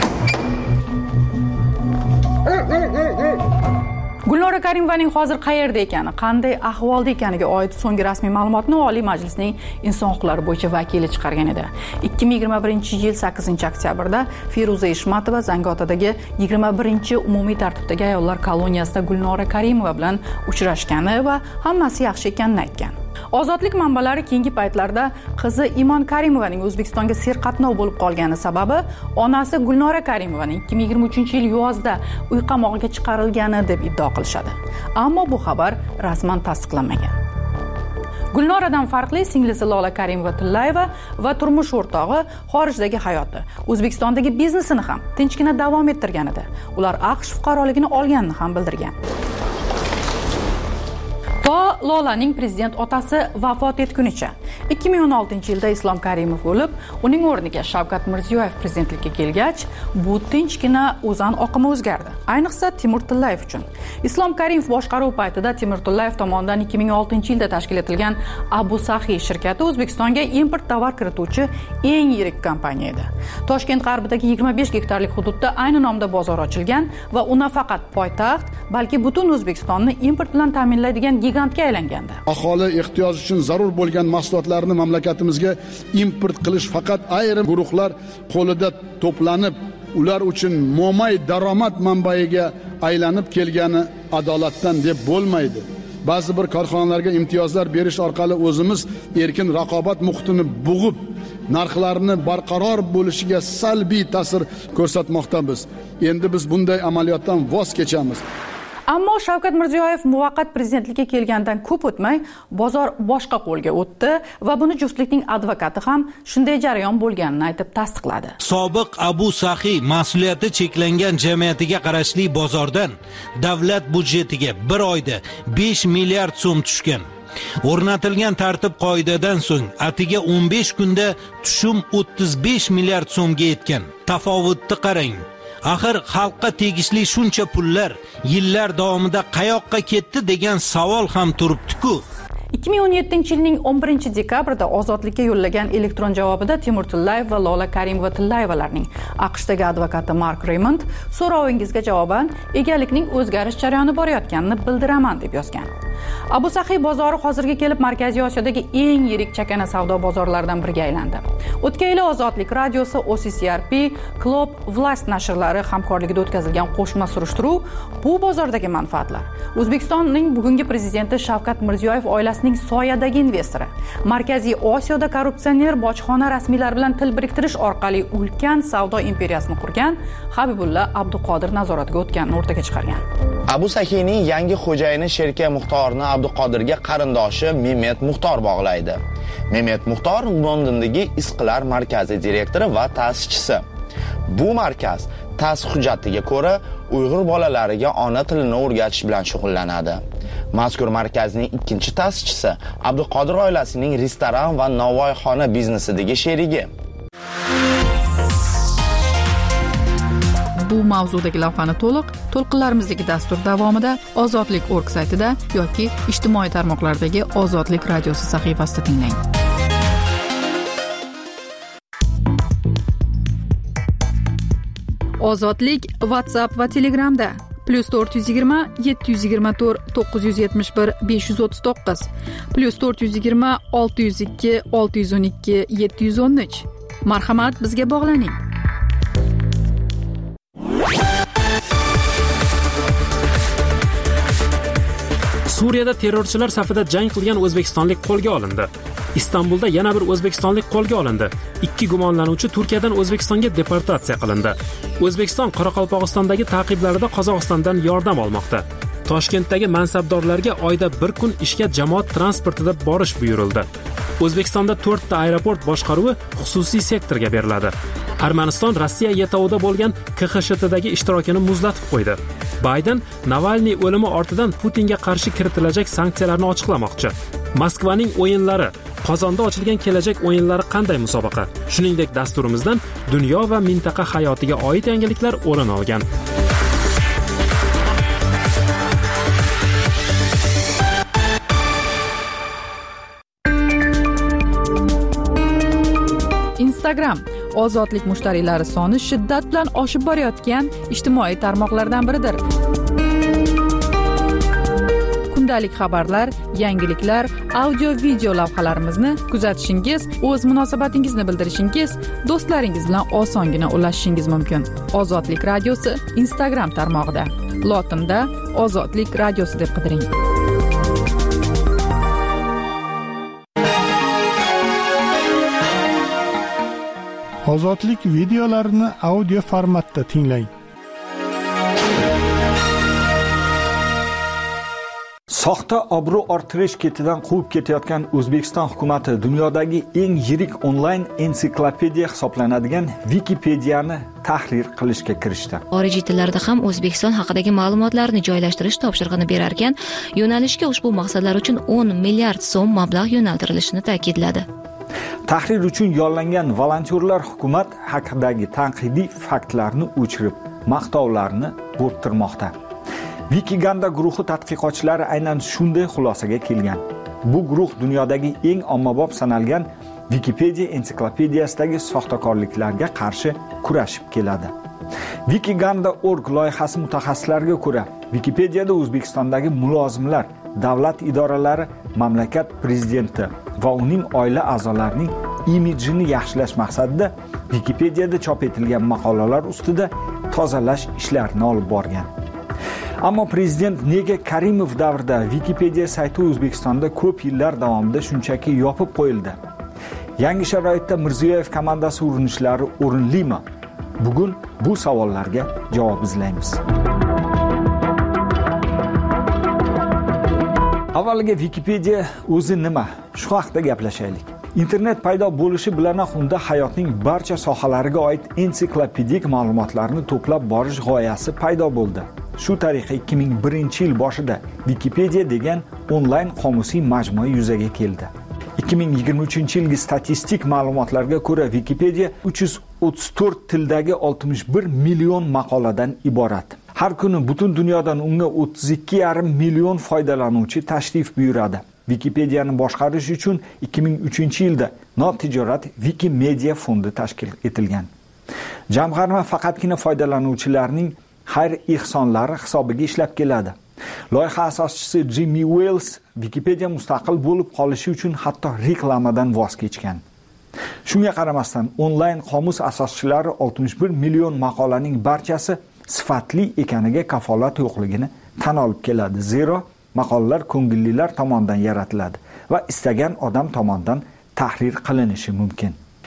B: Gulnora Karimovaning hozir qayerda ekani, qanday ahvolda ekaniga oid so'nggi rasmiy ma'lumotni Oliy Majlisning Inson huquqlari bo'yicha vakili chiqargan edi. 2021-yil 8-oktyabrda Feruza Eshmatova Zangiotadagi 21-umumiy tartibdagi ayollar koloniyasida Gulnora Karimova bilan uchrashgani va hammasi yaxshi ekanini aytgan. Ozodlik manbalari keyingi paytlarda qizi Imon Karimovaning O'zbekistonga serqatnov bo'lib qolgani sababi onasi Gulnora Karimovaning 2023-yil yozda uy qamog'iga chiqarilgani deb iddao qilishadi. Ammo bu xabar rasman tasdiqlanmagan. Gulnoradan farqli singlisi Lola Karimova-Tillayeva va turmush o'rtog'i xorijdagi hayoti, O'zbekistondagi biznesini ham tinchgina davom ettirgan edi. Ular AQSh fuqaroligini olganini ham bildirgan. Lolaning prezident otasi vafot etgunicha 2016-yilda Islom Karimov o'lib, uning o'rniga Shavkat Mirziyoyev prezidentlikka kelgach, bu tinchgina o'zan oqimi o'zgardi. Ayniqsa Timur Tillayev uchun. Islom Karimov boshqaruv paytida Timur Tillayev tomonidan 2006-yilda tashkil etilgan Abu Sahi shirkati O'zbekistonga import tovar kirituvchi eng yirik kompaniya edi. Toshkent g'arbidagi 25 gektarlik hududda ayni nomda bozor ochilgan va u nafaqat poytaxt, balki butun O'zbekistonni import bilan ta'minlaydigan gigantga aylangandi.
K: Aholi ehtiyoji uchun zarur bo'lgan mahsulotlarni mamlakatimizga import qilish faqat ayrim guruhlar qo'lida to'planib, ular uchun mo'may daromad manbaiga aylanib kelgani adolatdan deb bo'lmaydi. Ba'zi bir korxonalarga imtiyozlar berish orqali o'zimiz erkin raqobat muhitini bug'ib, narxlarni barqaror bo'lishiga salbiy ta'sir ko'rsatmoqdamiz. Endi biz bunday amaliyotdan voz kechamiz.
B: Ammo Shavkat Mirziyoyev muvaqqat prezidentlikka kelgandan ko'p o'tmay bozor boshqa qo'lga o'tdi va buni juftlikning advokati ham shunday jarayon bo'lganini aytib tasdiqladi.
L: Sobiq Abu Sahi mas'uliyati cheklangan jamiyatiga qarashli bozordan davlat budjetiga bir oyda 5 milliard so'm tushgan. O'rnatilgan tartib qoidadan so'ng atiga 15 kunda tushum 35 milliard so'mga yetgan. Tafovutni qarang. Axir xalqqa tegishli shuncha pullar yillar davomida qayoqqa ketdi degan savol ham turibdi-ku.
B: 2017-yilning 11-dekabrida ozodlikka yo'llagan elektron javobida Timur Tillayev va Lola Karimova-Tillayevalarning AQShdagi advokati Mark Raymond so'rovingizga javoban egalikning o'zgarish jarayoni borayotganini bildiraman deb yozgan. Abu Sahi bozori hozirga kelib Markaziy Osiyodagi eng yirik chakana savdo bozorlaridan biriga aylandi. O'tgan yili Ozodlik radiosi, OCCRP, Club Vlast nashrlari hamkorligida o'tkazilgan qo'shma surishtiruv bu bozordagi manfaatlar O'zbekistonning bugungi prezidenti Shavkat Mirziyoyev oilasining soyadagi investori, Markaziy Osiyoda korrupsioner bojxona rasmiylari bilan til biriktirish orqali ulkan savdo imperiyasini qurgan Habibulla Abduqodir nazoratiga o'tganini o'rtaga chiqargan.
M: Abu Sakiyning yangi xo'jayini Sherka Muxtorni Abduqodirga qarindoshi Mehmet Muxtor bog'laydi. Mehmet Muxtor Londondagi Isqlar markazi direktori va ta'sischisi. Bu markaz ta'sis hujjatiga ko'ra Uyg'ur bolalariga ona tilini o'rgatish bilan shug'ullanadi. Mazkur markazning ikkinchi ta'sischisi Abduqodir oilasining restoran va novvoyxona biznesidagi sherigi.
B: Bu mavzudagi lavhani to'lqinlarimizdagi dastur davomida Ozodlik.org saytida yoki ijtimoiy tarmoqlardagi Ozodlik radiosi sahifasida tinglang. Ozodlik WhatsApp va Telegramda +420 724 971 539 +420 602 612 713. Marhamat, bizga bog'laning.
A: Suriyada terrorchilar safida jang qilgan o'zbekistonlik qo'lga olindi. Istanbulda yana bir o'zbekistonlik qo'lga olindi. 2 gumonlanuvchi Turkiyadan O'zbekistonga deportatsiya qilindi. O'zbekiston Qoraqalpog'istondagi ta'qiblarida Qozog'istondan yordam olmoqda. Toshkentdagi mansabdorlarga oyda 1 kun ishga jamoat transportida borish buyurildi. O'zbekistonda 4 ta aeroport boshqaruvi xususiy sektorga beriladi. Armaniston Rossiya yetovida bo'lgan KXSHTdagi ishtirokini muzlatib qo'ydi. Bayden Navalniy o'limi ortidan Putinga qarshi kiritilajak sanksiyalarni ochiqlamoqchi. Moskvaning o'yinlari, Qozonda ochilgan kelajak o'yinlari qanday musobaqa? Shuningdek, dasturimizdan dunyo va mintaqa hayotiga oid yangiliklar o'rin olgan.
B: Instagram ozodlik mushtariylari soni shiddat bilan oshib borayotgan ijtimoiy tarmoqlardan biridir. Kundalik xabarlar, yangiliklar, audio video lavhalarimizni kuzatishingiz, o'z munosabatingizni bildirishingiz, do'stlaringiz bilan osongina ulashishingiz mumkin. Ozodlik radiosi Instagram tarmog'ida. Lotinda Ozodlik radiosi deb qidiring.
F: Ozodlik videolarini audio formatda tinglang.
N: Soxta obro' orttirish ketidan quvib ketayotgan O'zbekiston hukumatı dunyodagi eng yirik onlayn ensiklopediya hisoblanadigan Wikipediyani tahrir qilishga kirishdi.
O: Xorijiy tillarda ham O'zbekiston haqidagi ma'lumotlarni joylashtirish topshirig'ini berar ekan, yo'nalishga ushbu maqsadlar uchun 10 milliard so'm mablag' yo'naltirilishini ta'kidladi.
N: Tahrir uchun yollangan volontyorlar hukumat haqidagi tanqidiy faktlarni o'chirib, maqtovlarni bo'rttirmoqda. Wikiganda guruhi tadqiqotchilari aynan shunday xulosaga kelgan. Bu guruh dunyodagi eng ommabop sanalgan Wikipedia ensiklopediyasidagi soxtakorliklarga qarshi kurashib keladi. Wikiganda.org loyihasi mutaxassislariga ko'ra, Wikipediyada O'zbekistondagi mulozimlar, davlat idoralari, mamlakat prezidenti va uning oila a'zolarining imijini yaxshilash maqsadida Wikipediyada chop etilgan maqolalar ustida tozalash ishlarini olib borgan. Ammo prezident nega Karimov davrida Wikipedia sayti O'zbekistonda ko'p yillar davomida shunchaki yopib qo'yildi? Yangi sharoitda Mirziyoyev komandasi urinishlari o'rinlimi? Bugun bu savollarga javob izlaymiz. Avvaliga Wikipedia o'zi nima? Shu haqida gaplashaylik. Internet paydo bo'lishi bilanoq unda hayotning barcha sohalariga oid ensiklopedik ma'lumotlarni to'plab borish g'oyasi paydo bo'ldi. Shu tariqa 2001-yil boshida Wikipedia degan onlayn qomusiy majmua yuzaga keldi. 2023-yilgi statistik ma'lumotlarga ko'ra Wikipedia 334 tildagi 61 million maqoladan iborat. Har kuni butun dunyodan unga 32,5 million foydalanuvchi tashrif buyuradi. Wikipedia'ni boshqarish uchun 2003-yilda notijorat Wikimedia fondi tashkil etilgan. Jamg'arma faqatgina foydalanuvchilarning xayr-ehsonlari hisobiga ishlab keladi. Loyiha asoschisi Jimmy Wales Wikipedia mustaqil bo'lib qolishi uchun hatto reklamadan voz kechgan. Shunga qaramasdan, onlayn qomus asoschilari 61 million maqolaning barchasi sifatli ekaniga kafolat yo'qligini tan olib keladi. Zero maqolalar ko'ngillilar tomonidan yaratiladi va istagan odam tomonidan tahrir qilinishi mumkin.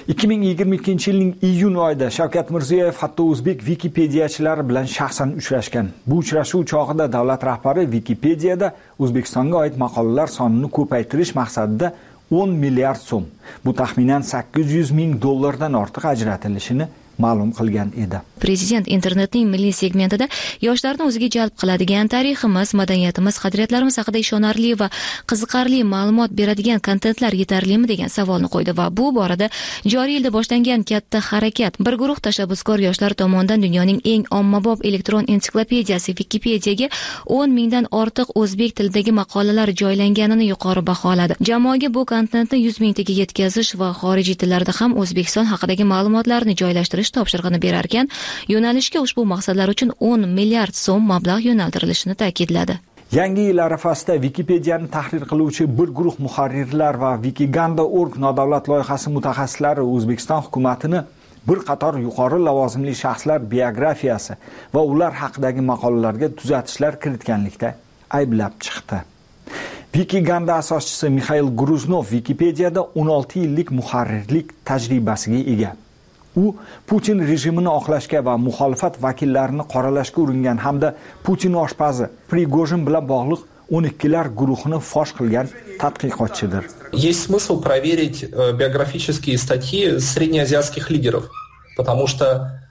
N: 2022-yilning iyun oyida Shavkat Mirziyoyev hatto o'zbek Wikipediyachilari bilan shaxsan uchrashgan. Bu uchrashuv chog'ida davlat rahbari Wikipediyada O'zbekistonga oid maqolalar sonini ko'paytirish maqsadida 10 milliard so'm, bu taxminan 800 ming dollardan ortiq ajratilishini ma'lum qilgan edi.
O: Prezident internetning milliy segmentida yoshlarni o'ziga jalb qiladigan tariximiz, madaniyatimiz, qadriyatlarimiz haqida ishonarli va qiziqarli ma'lumot beradigan kontentlar yetarlimi degan savolni qo'ydi va bu borada joriy yilda boshlangan katta harakat bir guruh tashabbuskor yoshlar tomonidan dunyoning eng ommabop elektron ensiklopediyasi Wikipediyaga 10 mingdan ortiq o'zbek tilidagi maqolalar joylanganini yuqori baholadi. Jamoaga bu kontentni 100 mingtaga yetkazish va xorijiy tillarda ham O'zbekiston haqidagi ma'lumotlarni joylashtirish topshirig'ini berar ekan, yo'nalishga ushbu maqsadlar uchun 10 milliard so'm mablag' yo'naltirilishini ta'kidladi.
N: Yangi yil arafasida Wikipediyani tahrir qiluvchi bir guruh muharrirlar va Wikiganda.org nodavlat loyihasi mutaxassislari O'zbekiston hukumatini bir qator yuqori lavozimli shaxslar biografiyasi va ular haqidagi maqolalarga tuzatishlar kiritganlikda ayblab chiqdi. Wikiganda asoschisi Mikhail Gruznov Wikipediyada 16 yillik muharrirlik tajribasiga ega. U Putin rejimini oqlashga va muxolifat vakillarini qoralashga uringan hamda Putin oshpazi Prigojin bilan bog'liq 12lar guruhini fosh qilgan tadqiqotchidir.
P: Есть смысл проверить биографические статьи среднеазиатских лидеров, потому что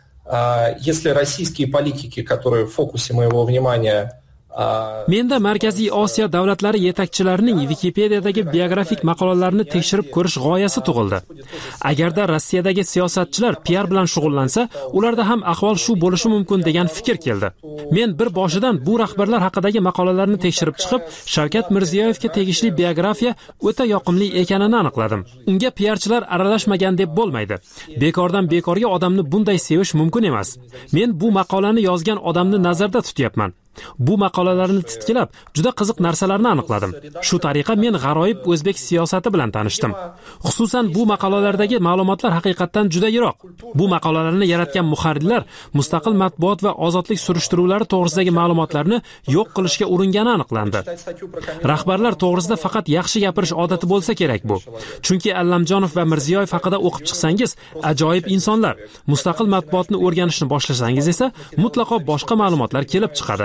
P: если российские политики, которые в фокусе моего внимания,
A: Menda Markaziy Osiyo davlatlari yetakchilarining Wikipediyadagi biografik maqolalarini tekshirib ko'rish g'oyasi tug'ildi. Agarda Rossiyadagi siyosatchilar PR bilan shug'ullansa, ularda ham ahvol shu bo'lishi mumkin degan fikr keldi. Men bir boshidan bu rahbarlar haqidagi maqolalarni tekshirib chiqib, Shavkat Mirziyoyevga tegishli biografiya o'ta yoqimli ekanini aniqladim. Unga PRchilar aralashmagan deb bo'lmaydi. Bekordan bekorga odamni bunday sevish mumkin emas. Men bu maqolani yozgan odamni nazarda tutyapman. Bu maqolalarni titkilab, juda qiziq narsalarni aniqladim. Shu tariqa men g'aroyib o'zbek siyosati bilan tanishdim. Xususan bu maqolalardagi ma'lumotlar haqiqatdan juda yiroq. Bu maqolalarni yaratgan muharrirlar mustaqil matbuot va ozodlik surishtiruvlari to'g'risidagi ma'lumotlarni yo'q qilishga uringani aniqlandi. Rahbarlar to'g'risida faqat yaxshi gapirish odati bo'lsa kerak bu. Chunki Allamjonov va Mirziyoyev haqida o'qib chiqsangiz, ajoyib insonlar. Mustaqil matbuotni o'rganishni boshlasangiz esa mutlaqo boshqa ma'lumotlar kelib chiqadi.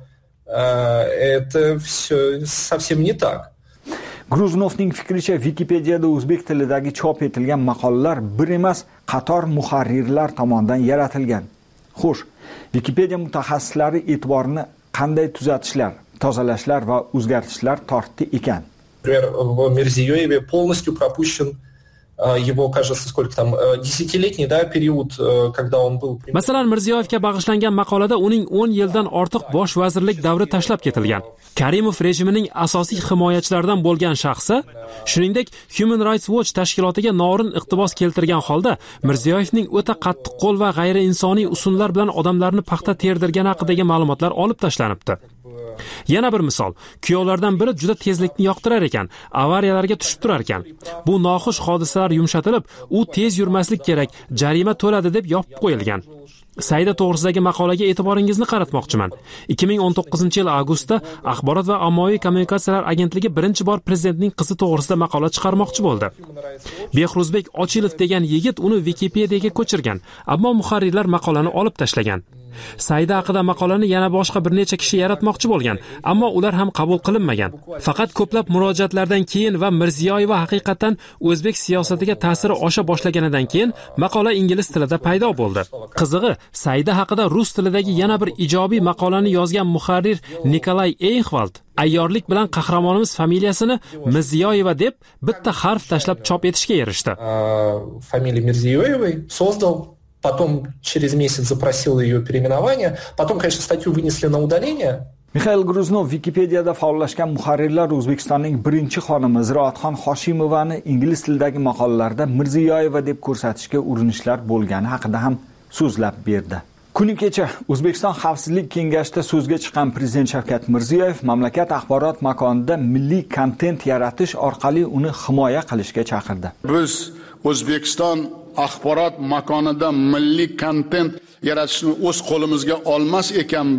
P: Это все совсем не так.
N: Gruznovning fikricha Wikipediyada o'zbek tilidagi chop etilgan maqolalar bir emas, qator muharrirlar tomonidan yaratilgan. Xo'sh, Wikipediya mutaxassislari e'tiborini qanday tuzatishlar, tozalashlar va o'zgartishlar tortdi ekan?
P: Например, в Mirziyoyevе полностью пропущен его, кажется, сколько там, десятилетний, да, период, когда он был...
A: Masalan, Mirziyoyevga bag'ishlangan maqolada uning 10 yildan ortiq bosh vazirlik davri tashlab ketilgan. Karimov rejimining asosiy himoyachilaridan bo'lgan shaxsi, shuningdek, Human Rights Watch tashkilotiga norin iqtibos keltirgan holda Mirziyoyevning o'ta qattiqqo'l va g'ayriinsoniy usullar bilan odamlarni paxta terdirgani haqidagi ma'lumotlar olib tashlanibdi. Yana bir misol, kuyovlardan biri juda tezlikni yoqtirar ekan, avariyalarga tushib turar ekan. Bu noxush hodisalar yumshatilib, u tez yurmaslik kerak, jarima to'ladi deb yopib qo'yilgan. Saida to'g'risidagi maqolaga e'tiboringizni qaratmoqchiman. 2019-yil avgustda Axborot va ommaviy kommunikatsiyalar agentligi birinchi bor prezidentning qizi to'g'risida maqola chiqarmoqchi bo'ldi. Behruzbek Ochilov degan yigit uni Wikipediyaga ko'chirgan, ammo muharrirlar maqolani olib tashlagan. Saida haqida maqolani yana boshqa bir necha kishi yaratmoqchi bo'lgan, ammo ular ham qabul qilinmagan. Faqat ko'plab murojaatlardan keyin va Mirziyoyeva haqiqatan o'zbek siyosatiga ta'siri osha boshlaganidan keyin maqola ingliz tilida paydo bo'ldi. Qizig'i, Saida haqida rus tilidagi yana bir ijobiy maqolani yozgan muharrir Nikolay Eyxvald ayyorlik bilan qahramonimiz familiyasini Mirziyoyeva deb bitta harf tashlab chop etishga erishdi.
P: Familiya Mirziyoyevой создал. Потом через месяц запросил ее переименование. Потом, конечно, статью вынесли на удаление.
N: Mikhail Gruznov Wikipediyada faollashgan muharrirlar O'zbekistonning birinchi xonimi Ziroatxon Hoshimovani ingliz tilidagi maqolalarda Mirziyoyeva deb ko'rsatishga urinishlar bo'lgani haqida ham so'zlab berdi. Kuni kecha O'zbekiston Xavfsizlik kengashida so'zga chiqqan Prezident Shavkat Mirziyoyev mamlakat axborot makonida milliy kontent yaratish orqali uni himoya qilishga chaqirdi.
K: Biz O'zbekiston axborot makonida milliy kontent yaratishni o'z qo'limizga olmas ekanmiz.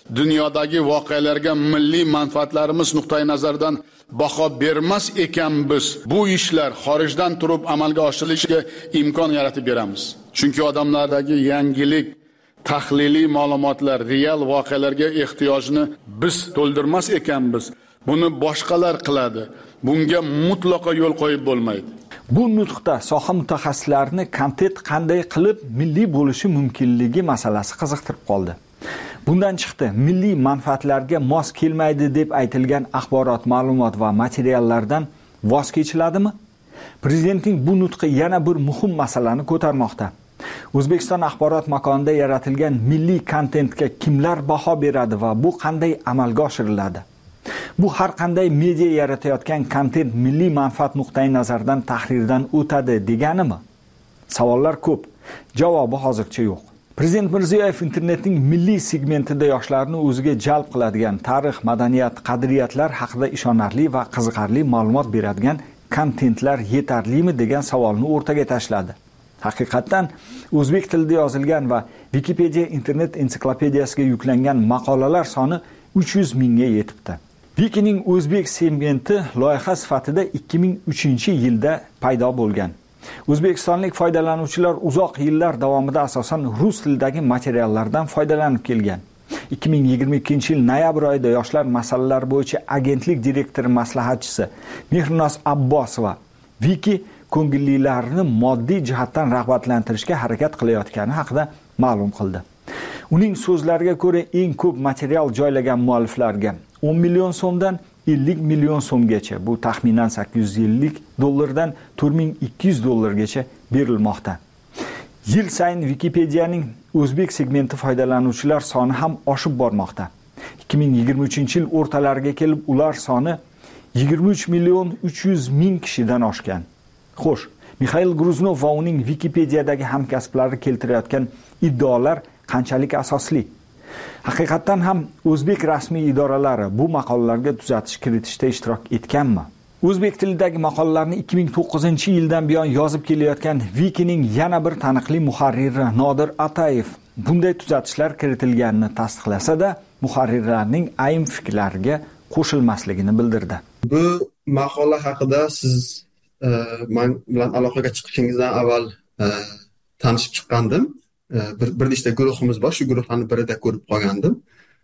K: dunyodagi voqealarga milliy manfaatlarimiz nuqtai nazaridan baho bermas ekanmiz, bu ishlar xorijdan turib amalga oshirilishiga imkon yaratib beramiz. Chunki odamlardagi yangilik, tahliliy ma'lumotlar real voqealarga ehtiyojni biz to'ldirmas ekanmiz. Buni boshqalar qiladi. Bunga mutlaqo yo'l qo'yib bo'lmaydi.
N: Bu nutqda soha mutaxassislarini kontent qanday qilib milliy bo'lishi mumkinligi masalasi qiziqtirib qoldi. Bundan chiqdi, milliy manfaatlarga mos kelmaydi deb aytilgan axborot, ma'lumot va materiallardan voz kechiladimi? Prezidentning bu nutqi yana bir muhim masalani ko'tarmoqda. O'zbekiston axborot makonida yaratilgan milliy kontentga kimlar baho beradi va bu qanday amalga oshiriladi? Bu har qanday media yaratayotgan kontent milliy manfaat nuqtai nazaridan tahrirdan o'tadi deganimi? Savollar ko'p, javobi hozircha yo'q. Prezident Mirziyoyev internetning milliy segmentida yoshlarni o'ziga jalb qiladigan tarix, madaniyat, qadriyatlar haqida ishonarli va qiziqarli ma'lumot beradigan kontentlar yetarlimi degan savolni o'rtaga tashladi. Haqiqatan o'zbek tilida yozilgan va Wikipedia internet ensiklopediyasiga yuklangan maqolalar soni 300 mingga yetibdi. Wikining o'zbek segmenti loyiha sifatida 2003-yilda paydo bo'lgan. O'zbekistonlik foydalanuvchilar uzoq yillar davomida asosan rus tilidagi materiallardan foydalanib kelgan. 2022-yil noyabr oyida yoshlar masalalari bo'yicha agentlik direktori maslahatchisi Mehrinoz Abbosova Wiki ko'ngillilarni moddiy jihatdan rag'batlantirishga harakat qilayotgani haqida ma'lum qildi. Uning so'zlariga ko'ra, eng ko'p material joylagan mualliflarga 10 million so'mdan 50 million so'mgacha, bu taxminan 850 dollardan 4200 dollargacha berilmoqda. Yil sayin Wikipedianing o'zbek segmenti foydalanuvchilar soni ham oshib bormoqda. 2023-yil o'rtalariga kelib ular soni 23 million 300 ming kishidan oshgan. Xo'sh, Mikhail Gruznov va uning Wikipediadagi hamkasblari keltirayotgan iddaolar qanchalik asosli? Haqiqatan ham o'zbek rasmiy idoralari bu maqolalarga tuzatish kiritishda ishtirok etganmi? O'zbek tilidagi maqolalarni 2009-yildan buyon yozib kelayotgan Wikining yana bir taniqli muharriri Nodir Atayev bunday tuzatishlar kiritilganini tasdiqlasa-da, muharrirlarning ayrim fikrlariga qo'shilmasligini bildirdi.
Q: Bu maqola haqida siz men bilan aloqaga chiqishingizdan avval tanishib chiqqandim. Bir nechta guruhimiz bor, shu guruhlarni birida ko'rib qolgandim.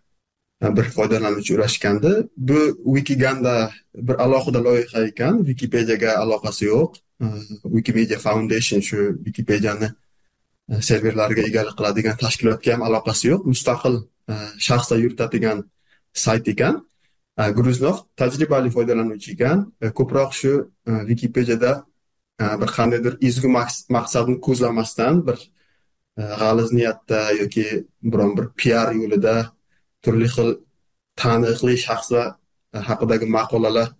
Q: Bir foydalanuvchi urashgandi. Bu Wikiganda bir alohida loyiha ekan, Wikipediaga aloqasi yo'q. Wikimedia Foundation shu Wikipediani serverlariga egalik qiladigan tashkilotga ham aloqasi yo'q. Mustaqil shaxslar yuritadigan sayt ekan. Gruznov tajribali foydalanuvchi ekan. Ko'proq shu Wikipediada bir qandaydir ezgu maqsadni ko'zlamasdan bir g'aliz niyatda yoki biron bir PR yo'lida turli xil taniqli shaxslar haqidagi maqolalar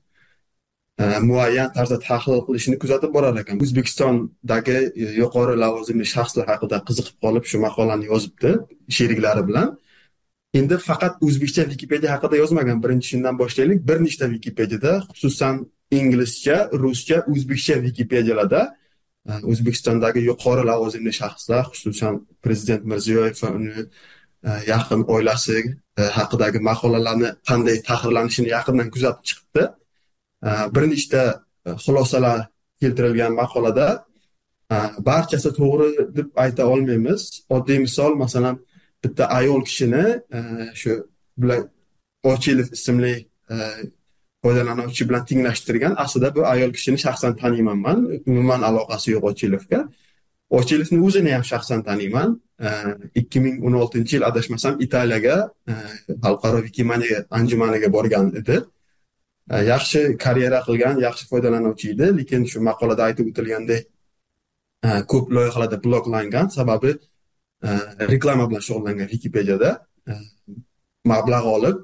Q: muayyan tarzda tahlil qilishini kuzatib borar ekan. O'zbekistondagi yuqori lavozimli shaxslar haqida qiziqib qolib shu maqolani yozibdi sheriklari bilan. Endi faqat o'zbekcha Wikipedia haqida yozmagan. Birinchi shundan boshlaylik. Bir nechta Wikipediada, xususan inglizcha, ruscha, o'zbekcha Wikipedialarda O'zbekistondagi yuqori lavozimli shaxslar, xususan Prezident Mirziyoyev va uni yaqin oilasi haqidagi maqolalarni qanday tahrirlanishini yaqindan kuzatib chiqdi. Bir nechta xulosalar keltirilgan maqolada barchasi to'g'ri deb ayta olmaymiz. Oddiy misol, masalan, bitta ayol kishini shu bilan Ochilov ismli foydalanuvchi bilan tenglashtirgan. Aslida bu ayol kishini shaxsan taniyman men. Umuman aloqasi yo'q Ochilovga. Ochilovning o'zini ham shaxsan taniyman. 2016-yil adashmasam Italiyaga xalqaro Wikimania anjumaniga borgan edi. Yaxshi karyera qilgan, yaxshi foydalanuvchi edi, lekin shu maqolada aytib o'tilgandek ko'p loyihalarda bloklangan, sababi reklama bilan shug'ullangan Wikipediada mablag' olib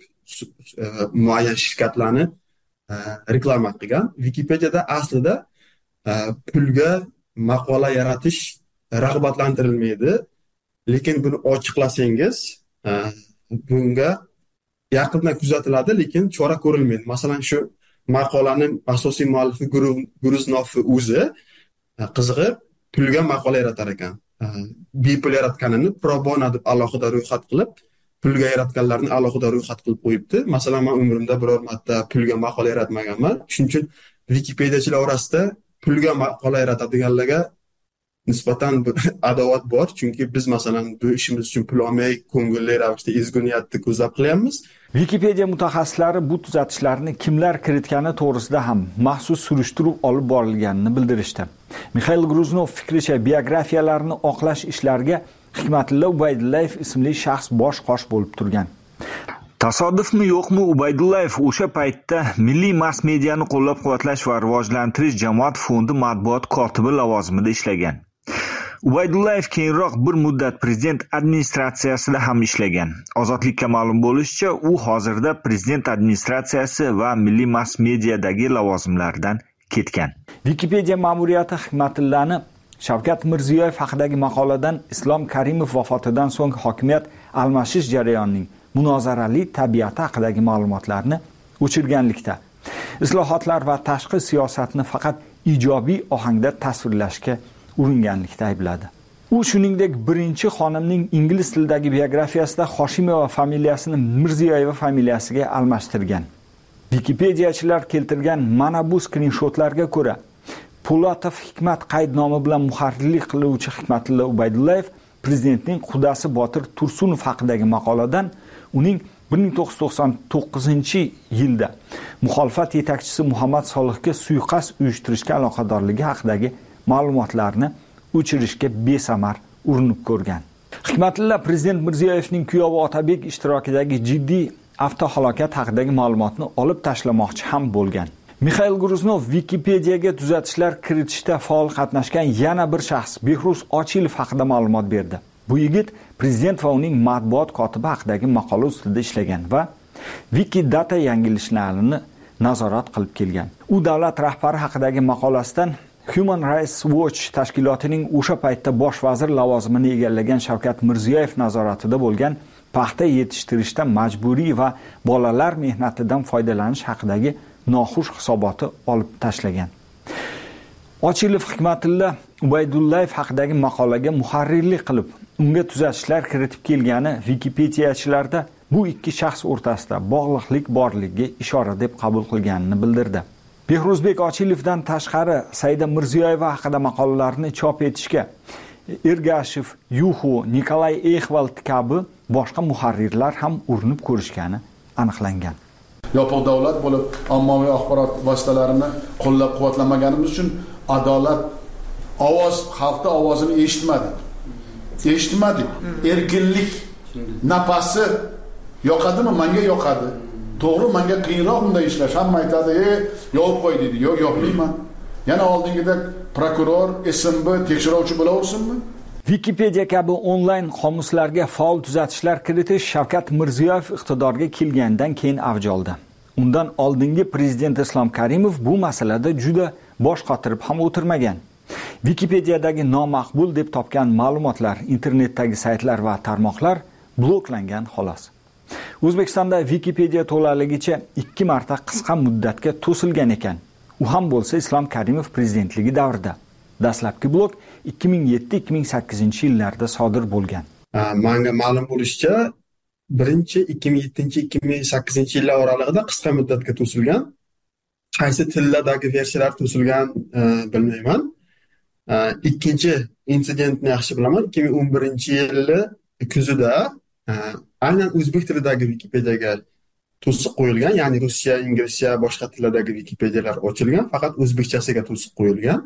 Q: muayyan shirkatlarni reklama qilgan. Wikipediada aslida pulga maqola yaratish rag'batlantirilmaydi, lekin buni ochiqlasangiz bunga yaqindan kuzatiladi, lekin chora ko'rilmaydi. Masalan, shu maqolaning asosiy muallifi Gruznov o'zi qizig'ib pulga maqola yaratar ekan. Bepul yaratganini pro bono deb alohida ro'yxat qilib pulga yaratganlarni alohida ro'yxat qilib qo'yibdi. Masalan, men umrimda biror marta pulga maqola yaratmaganman. Shuning uchun Wikipediachilar orasida pulga maqola yaratadiganlarga nisbatan bir adovat bor, chunki biz masalan bu ishimiz uchun pul olmay ko'ngilli ravishda ezgu niyatni ko'zlab qilyapmiz.
N: Wikipedia mutaxassislari bu tuzatishlarni kimlar kiritgani to'g'risida ham maxsus surishtiruv olib borilganini bildirishdi. Mixail Gruznov fikricha, biografiyalarni oqlash ishlariga Hikmatilla Ubaydullayev ismli shaxs bosh-qosh bo'lib turgan. Tasodifmi yo'qmi, Ubaydullayev o'sha paytda Milliy mass mediani qo'llab-quvvatlash va rivojlantirish jamoat fondi matbuot kotibi lavozimida ishlagan. Ubaydullayev keyinroq bir muddat prezident administratsiyasida ham ishlagan. Ozodlikka ma'lum bo'lishicha, u hozirda prezident administratsiyasi va milliy mass mediadagi lavozimlardan ketgan. Wikipedia ma'muriyati Hikmatillani Shavkat Mirziyoyev haqidagi maqoladan Islom Karimov vafotidan so'ng hokimiyat almashish jarayonining munozarali tabiati haqidagi ma'lumotlarni o'chirganlikda, islohotlar va tashqi siyosatni faqat ijobiy ohangda tasvirlashga uringanlikda aybladi. U shuningdek birinchi xonimning ingliz tilidagi biografiyasida Hoshimova familiyasini Mirziyoyeva familiyasiga almashtirgan. Wikipediachilar keltirgan mana bu skrinshotlarga ko'ra, Po'latov Hikmat qaydnomi bilan muharrirlik qiluvchi Hikmatilla Ubaydullayev prezidentning qudasi Botir Tursunov haqidagi maqoladan uning 1999-yilda muxolifat yetakchisi Muhammad Solihga suiqasd uyushtirishga aloqadorligi haqidagi ma'lumotlarni o'chirishga besamar urinib ko'rgan. Hikmatilla prezident Mirziyoyevning kuyovi Otabek ishtirokidagi jiddiy avtohalokat haqidagi ma'lumotni olib tashlamoqchi ham bo'lgan. Mixail Gruznov Wikipediaga tuzatishlar kiritishda faol qatnashgan yana bir shaxs Behruz Ochilov haqida ma'lumot berdi. Bu yigit prezident va uning matbuot kotibi haqidagi maqola ustida ishlagan va Wikidata yangilishlarini nazorat qilib kelgan. U davlat rahbari haqidagi maqolasidan Human Rights Watch tashkilotining o'sha paytda bosh vazir lavozimini egallagan Shavkat Mirziyoyev nazoratida bo'lgan paxta yetishtirishda majburiy va bolalar mehnatidan foydalanish haqidagi noxush hisoboti olib tashlagan. Ochilov Hikmatilla Ubaydullayev haqidagi maqolaga muharrirlik qilib, unga tuzatishlar kiritib kelgani Wikipediachilarda bu ikki shaxs o'rtasida bog'liqlik borligiga ishora deb qabul qilganini bildirdi. Behruzbek Ochilovdan tashqari Saida Mirziyoyeva haqida maqolalarni chop etishga Ergashev, Yuxu, Nikolay Exvald kabi boshqa muharrirlar ham urinib ko'rishgani aniqlangan.
K: Yopiq davlat bo'lib, ommaviy axborot vositalarini qo'llab-quvvatlaganimiz uchun adolat xalqning ovozini eshitmadik. Erkinlik nafasi yoqadimi? Menga yoqadi. To'g'ri, menga qiyinroq bunday ishlash. Hamma aytadi, "Yopib qo'y" dedi. Yo'q, yopmayman. Yana oldingida prokuror, SMB tekshiruvchi bo'laversinmi? Wikipedia kabi onlayn qomuslarga faol tuzatishlar kiritish Shavkat Mirziyoyev iqtidorga kelgandan keyin avj oldi. Undan oldingi prezident Islom Karimov bu masalada juda bosh qotirib ham o'tirmagan. Wikipediadagi nomaqbul deb topgan ma'lumotlar, internetdagi saytlar va tarmoqlar bloklangan xolos. O'zbekistonda Wikipedia to'laligicha 2 marta qisqa muddatga to'silgan ekan. U ham bo'lsa Islom Karimov prezidentligi davrida. Dastlabki blok 2007-2008-yillarda sodir bo'lgan.
Q: Menga ma'lum bo'lishicha, birinchi 2007-2008-yillar oralig'ida qisqa muddatga to'silgan. Qaysi tillardagi versiyalar to'silgan bilmayman. Ikkinchi insidentni yaxshi bilaman. 2011-yili kuzida aynan o'zbek tilidagi Wikipediaga to'siq qo'yilgan, ya'ni ruscha, inglizcha, boshqa tillardagi Wikipedialar ochilgan, faqat o'zbekchasiga to'siq qo'yilgan.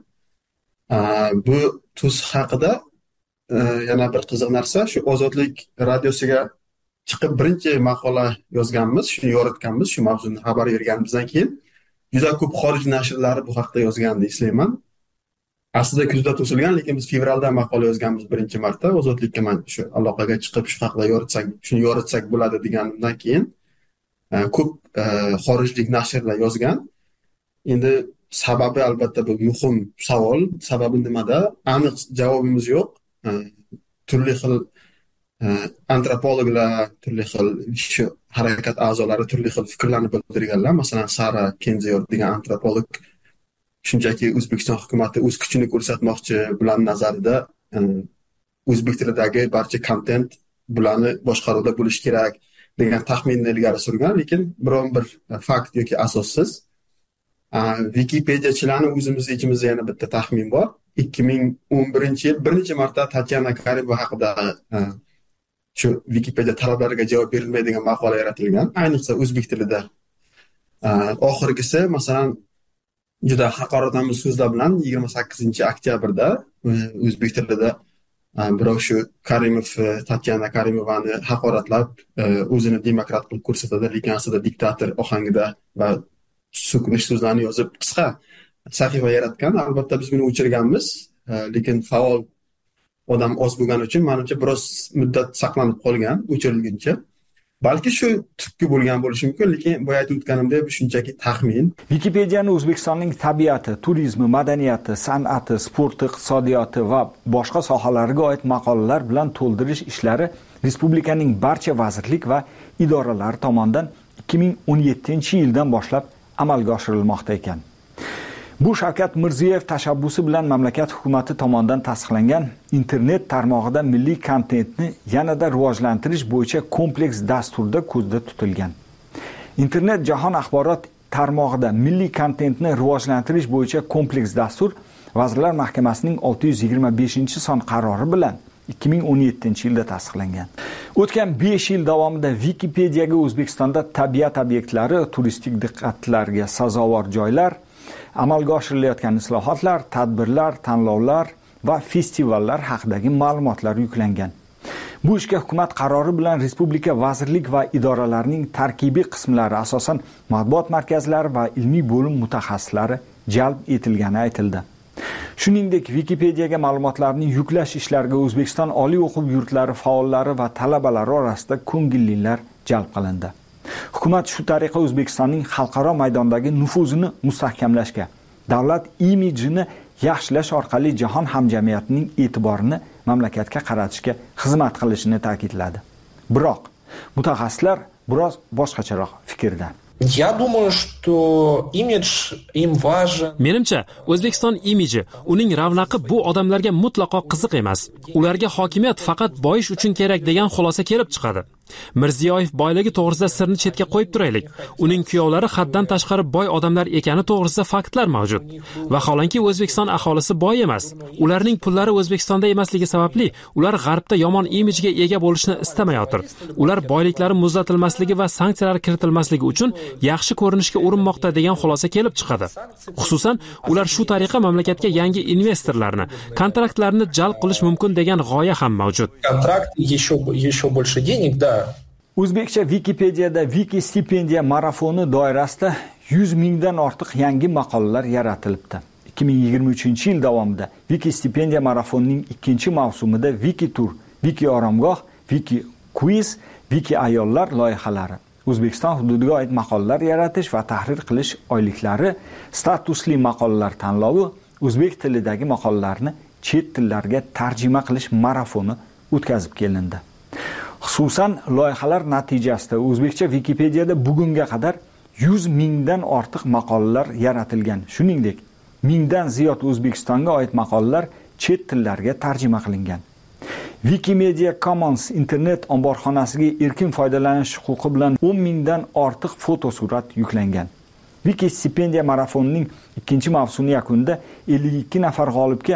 Q: Bu to'siq haqida yana bir qiziq narsa, shu Ozodlik radiosiga chiqib birinchi maqola yozganmiz, shuni yoritganmiz, shu mavzuni xabar berganimizdan keyin juda ko'p xorij nashrlari bu haqda yozganini eslayman. Aslida kuzda to'silgan, lekin biz fevralda maqola yozganmiz birinchi marta. Ozodlikka men shu aloqaga chiqib shu haqda shuni yoritsak bo'ladi deganimdan keyin ko'p xorijlik nashrlar yozgan. Endi sababi albatta bu muhim savol. Sababi nimada? Aniq javobimiz yo'q. Turli xil antropologlar, turli xil shu harakat a'zolari turli xil fikrlarni bildirganlar. Masalan, Sara Kenziyor degan antropolog shunchaki O'zbekiston hukumatı o'z kuchini ko'rsatmoqchi bilan nazarida o'zbek tilidagi barcha kontent bularni boshqaruvda bo'lish kerak degan taxminni ilgari surgan, lekin biron bir fakt yoki asossiz. Wikipediachilarning o'zimizga ichimizda yana bitta taxmin bor. 2011-yil bir necha marta Tatyana Karimova haqida shu Wikipedia talablariga javob berilmaydigan maqola yaratilgan, ayniqsa o'zbek tilida. Oxirgisi masalan juda haqoratomuz so'zlar bilan 28-oktyabrda o'zbek tilida birov shu Karimov, Tatyana Karimovani haqoratlab, o'zini demokrat qilib ko'rsatadi, lekin aslida diktator ohangida va so'kinish so'zlarni yozib qisqa sahifa yaratgan. Albatta biz buni o'chirganmiz, lekin faol odam oz bo'lgani uchun menimcha biroz muddat saqlanib qolgan o'chirilguncha. Balki shu tubki bo'lgan bo'lishi mumkin, lekin boya aytib o'tganimdek bu shunchaki taxmin.
N: Wikipediani O'zbekistonning tabiati, turizmi, madaniyati, san'ati, sporti, iqtisodiyoti va boshqa sohalarga oid maqolalar bilan to'ldirish ishlari respublikaning barcha vazirlik va idoralari tomonidan 2017-yildan boshlab amalga oshirilmoqda ekan. Bu Shavkat Mirziyoyev tashabbusi bilan mamlakat hukumati tomonidan tasdiqlangan internet tarmog'ida milliy kontentni yanada rivojlantirish bo'yicha kompleks dasturda ko'zda tutilgan. Internet jahon axborot tarmog'ida milliy kontentni rivojlantirish bo'yicha kompleks dastur Vazirlar Mahkamasining 625-son qarori bilan 2017-yilda tasdiqlangan. O'tgan 5 yil davomida Wikipediaga O'zbekistonda tabiat obyektlari, turistik diqqatlarga sazovor joylar, amalga oshirilayotgan islohotlar, tadbirlar, tanlovlar va festivallar haqidagi ma'lumotlar yuklangan. Bu ishga hukumat qarori bilan respublika vazirlik va idoralarining tarkibiy qismlari, asosan matbuot markazlari va ilmiy bo'lim mutaxassislari jalb etilgani aytildi. Shuningdek, Wikipediaga ma'lumotlarni yuklash ishlariga O'zbekiston oliy o'quv yurtlari faollari va talabalari orasida ko'ngillilar jalb qilindi. Hukumat shu tariqa O'zbekistonning xalqaro maydondagi nufuzini mustahkamlashga, davlat imijini yaxshilash orqali jahon hamjamiyatining e'tiborini mamlakatga qaratishga xizmat qilishini ta'kidladi. Biroq mutaxassislar biroz boshqacharoq fikrda.
P: Я думаю, что имидж им важен.
A: Menimcha, O'zbekiston imiji, uning ravnaqi bu odamlarga mutlaqo qiziq emas. Ularga hokimiyat faqat boyish uchun kerak degan xulosa kelib chiqadi. Mirziyoyev boyligi to'g'risida sirni chetga qo'yib turaylik. Uning kuyovlari haddan tashqari boy odamlar ekani to'g'risida faktlar mavjud. Vaholanki O'zbekiston aholisi boy emas. Ularning pullari O'zbekistonda emasligi sababli ular g'arbda yomon imijga ega bo'lishni istamayotir. Ular boyliklari muzlatilmasligi va sanksiyalar kiritilmasligi uchun yaxshi ko'rinishga urinmoqda degan xulosa kelib chiqadi. Xususan, ular shu tariqa mamlakatga yangi investorlarni, kontraktlarni jalb qilish mumkin degan g'oya ham mavjud.
P: Kontrakt еще больше денег, да.
N: O'zbekcha Wikipediada Wiki stipendiya marafoni doirasida 100 mingdan ortiq yangi maqolalar yaratilibdi. 2023-yil davomida Wiki stipendiya marafonining 2-mavsumida Wiki tur, Wiki oromgoh, Wiki quiz, Wiki ayollar loyihalari, O'zbekiston hududiga oid maqolalar yaratish va tahrir qilish oyliklari, statusli maqolalar tanlovi, o'zbek tilidagi maqolalarni chet tillarga tarjima qilish marafoni o'tkazib kelindi. Xususan, loyihalar natijasida o'zbekcha Wikipediada bugunga qadar 100 mingdan ortiq maqolalar yaratilgan. Shuningdek, 1000 dan ziyod O'zbekistonga oid maqolalar chet tillarga tarjima qilingan. Wikimedia Commons internet omborxonasiga erkin foydalanish huquqi bilan 10 mingdan ortiq fotosurat yuklangan. Wiki stipendiya marafonining 2-mavsumi yakunida 52 nafar g'olibga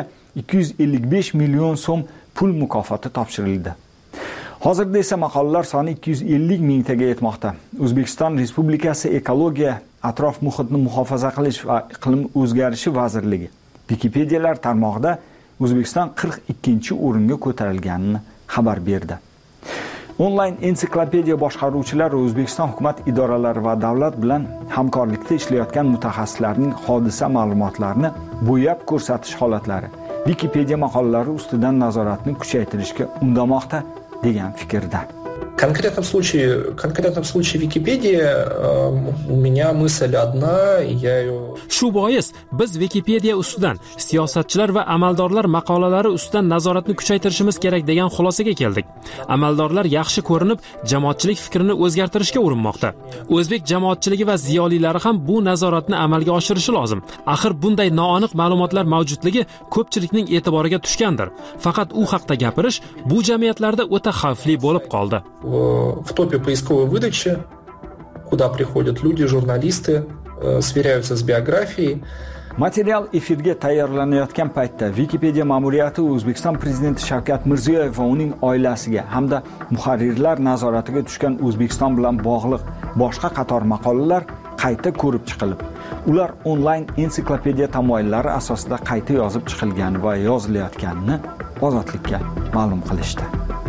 N: 255 million so'm pul mukofoti topshirildi. Hozirda esa maqolalar soni 250 mingtaga yetmoqda. O'zbekiston Respublikasi Ekologiya, atrof muhitni muhofaza qilish va iqlim o'zgarishi vazirligi Wikipedialar tarmog'ida O'zbekiston 42-o'ringa ko'tarilganini xabar berdi. Onlayn ensiklopediya boshqaruvchilari O'zbekiston hukumat idoralari va davlat bilan hamkorlikda ishlayotgan mutaxassislarning hodisa ma'lumotlarini bo'yab ko'rsatish holatlari Wikipedia maqolalari ustidan nazoratni kuchaytirishga undamoqda degan fikrda.
P: конкретном случае Википедии у меня мысль одна, и я ее...
A: Shu bois biz Wikipedia ustidan siyosatchilar va amaldorlar maqolalari ustidan nazoratni kuchaytirishimiz kerak degan xulosaga keldik. Amaldorlar yaxshi ko'rinib, jamoatchilik fikrini o'zgartirishga urinmoqda. O'zbek jamoatchiligi va ziyolilari ham bu nazoratni amalga oshirishi lozim. Axir bunday noaniq ma'lumotlar mavjudligi ko'pchilikning e'tiboriga tushgandir. Faqat u haqda gapirish bu jamiyatlarda o'ta xavfli bo'lib qoldi.
P: В топе поисковой выдачи, куда приходят люди, журналисты, сверяются с биографией.
N: Material efirga tayyorlanayotgan paytda Wikipedia ma'muriyati O'zbekiston prezidenti Shavkat Mirziyoyev va uning oilasiga hamda muharrirlar nazoratiga tushgan O'zbekiston bilan bog'liq boshqa qator maqolalar qayta ko'rib chiqilib, ular onlayn ensiklopediya tamoyillari asosida qayta yozib chiqilgan va yozilayotganini Ozodlikka ma'lum qilishdi.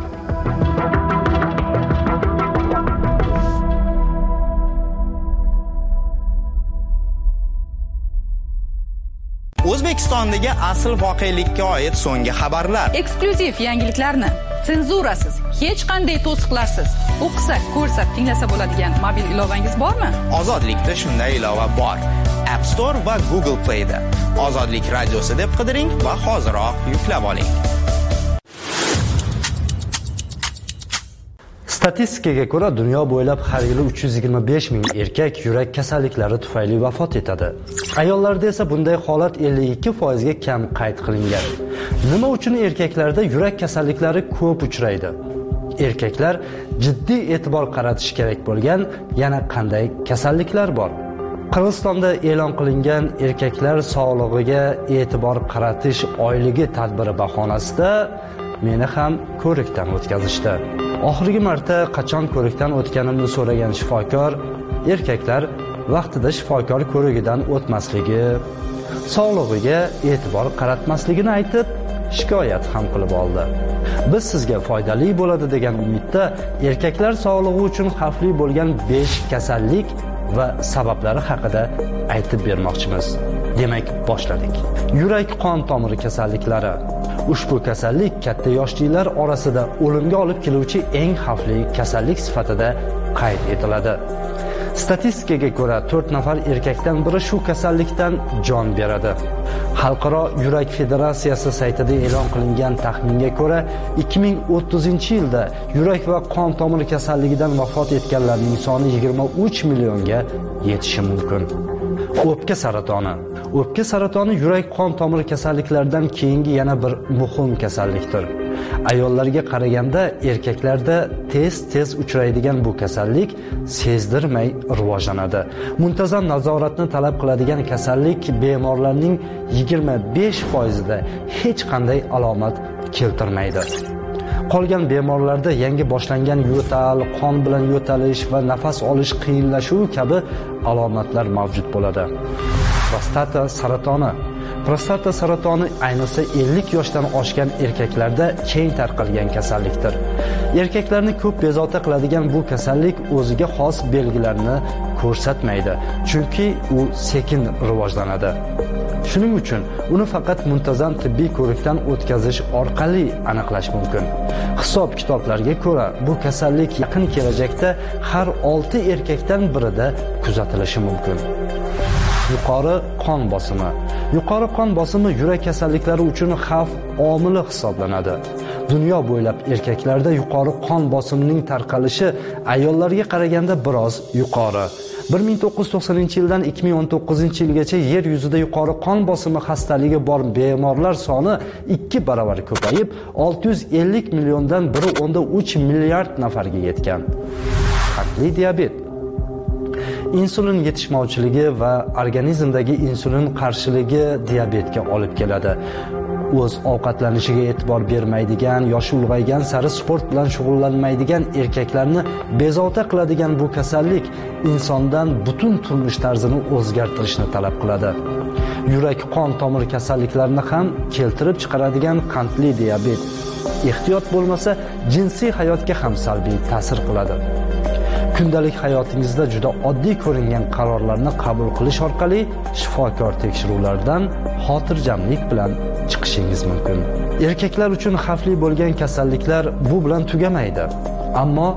M: O'zbekistondagi asl voqelikka oid so'nggi xabarlar.
B: Eksklyuziv yangiliklarni senzurasiz, hech qanday to'siqlarsiz o'qisa, ko'rsa, tinglasa bo'ladigan mobil ilovangiz bormi?
M: Ozodlikda shunday ilova bor. App Store va Google Play da. Ozodlik radiosi deb qidiring va hoziroq yuklab oling.
R: Statistikaga ko'ra, dunyo bo'ylab har yili 325 ming erkak yurak kasalliklari tufayli vafot etadi. Ayollarda esa bunday holat 52% ga kam qayd qilingan. Nima uchun erkaklarda yurak kasalliklari ko'p uchraydi? Erkaklar jiddiy e'tibor qaratish kerak bo'lgan yana qanday kasalliklar bor? Qirg'izistonda e'lon qilingan erkaklar sog'lig'iga e'tibor qaratish oyligi tadbiri bahonasida meni ham ko'rikdan o'tkazishdi. Oxirgi marta qachon ko'rikdan o'tganimni so'ragan shifokor erkaklar vaqtida shifokor ko'rigidan o'tmasligi, sog'lig'iga e'tibor qaratmasligini aytib, shikoyat ham qilib oldi. Biz sizga foydali bo'ladi degan umidda erkaklar sog'lig'i uchun xavfli bo'lgan 5 kasallik va sabablari haqida aytib bermoqchimiz. Demak, boshladik. Yurak qon tomiri kasalliklari. Ushbu kasallik katta yoshlilar orasida o'limga olib keluvchi eng xavfli kasallik sifatida qayd etiladi. Statistikaga ko'ra 4 nafar erkakdan biri shu kasallikdan jon beradi. Xalqaro yurak federatsiyasi saytida e'lon qilingan taxminga ko'ra 2030-yilda yurak va qon tomiri kasalligidan vafot etganlarning soni 23 millionga yetishi mumkin. O'pka saratoni. O'pka saratoni yurak qon tomiri kasalliklaridan keyingi yana bir muhim kasallikdir. Ayollarga qaraganda erkaklarda tez uchraydigan bu kasallik sezdirmay rivojlanadi. Muntazam nazoratni talab qiladigan kasallik bemorlarning 25% da hech qanday alomat keltirmaydi. Qolgan bemorlarda yangi boshlangan yo'tal, qon bilan yo'talish va nafas olish qiyinlashuvi kabi alomatlar mavjud bo'ladi. Prostata saratoni. Prostata saratoni ayniqsa 50 yoshdan oshgan erkaklarda keng tarqalgan kasallikdir. Erkaklarni ko'p bezovta qiladigan bu kasallik o'ziga xos belgilarni ko'rsatmaydi, chunki u sekin rivojlanadi. Shuning uchun uni faqat muntazam tibbiy ko'rikdan o'tkazish orqali aniqlash mumkin. Hisob-kitoblarga ko'ra, bu kasallik yaqin kelajakda har 6 erkakdan birida kuzatilishi mumkin. Yuqori qon bosimi. Yuqori qon bosimi yurak kasalliklari uchun xavf omili hisoblanadi. Dunyo bo'ylab erkaklarda yuqori qon bosimining tarqalishi ayollarga qaraganda biroz yuqori. 1990-yildan 2019-yilgacha yer yuzida yuqori qon bosimi xastaligi bor bemorlar soni 2 barobar ko'payib, 650 milliondan 1.3 milliard nafarga yetgan. Qandli diabet. Insulin yetishmovchiligi va organizmdagi insulin qarshiligi diabetga olib keladi. O'z ovqatlanishiga e'tibor bermaydigan, yoshi ulg'aygan sari sport bilan shug'ullanmaydigan erkaklarni bezovta qiladigan bu kasallik insondan butun turmush tarzini o'zgartirishni talab qiladi. Yurak qon tomir kasalliklarini ham keltirib chiqaradigan qandli diabet ehtiyot bo'lmasa jinsiy hayotga ham salbiy ta'sir qiladi. Kundalik hayotingizda juda oddiy ko'ringan qarorlarni qabul qilish orqali shifokor tekshiruvlardan xotirjamlik bilan chiqishingiz mumkin. Erkaklar uchun xavfli bo'lgan kasalliklar bu bilan tugamaydi. Ammo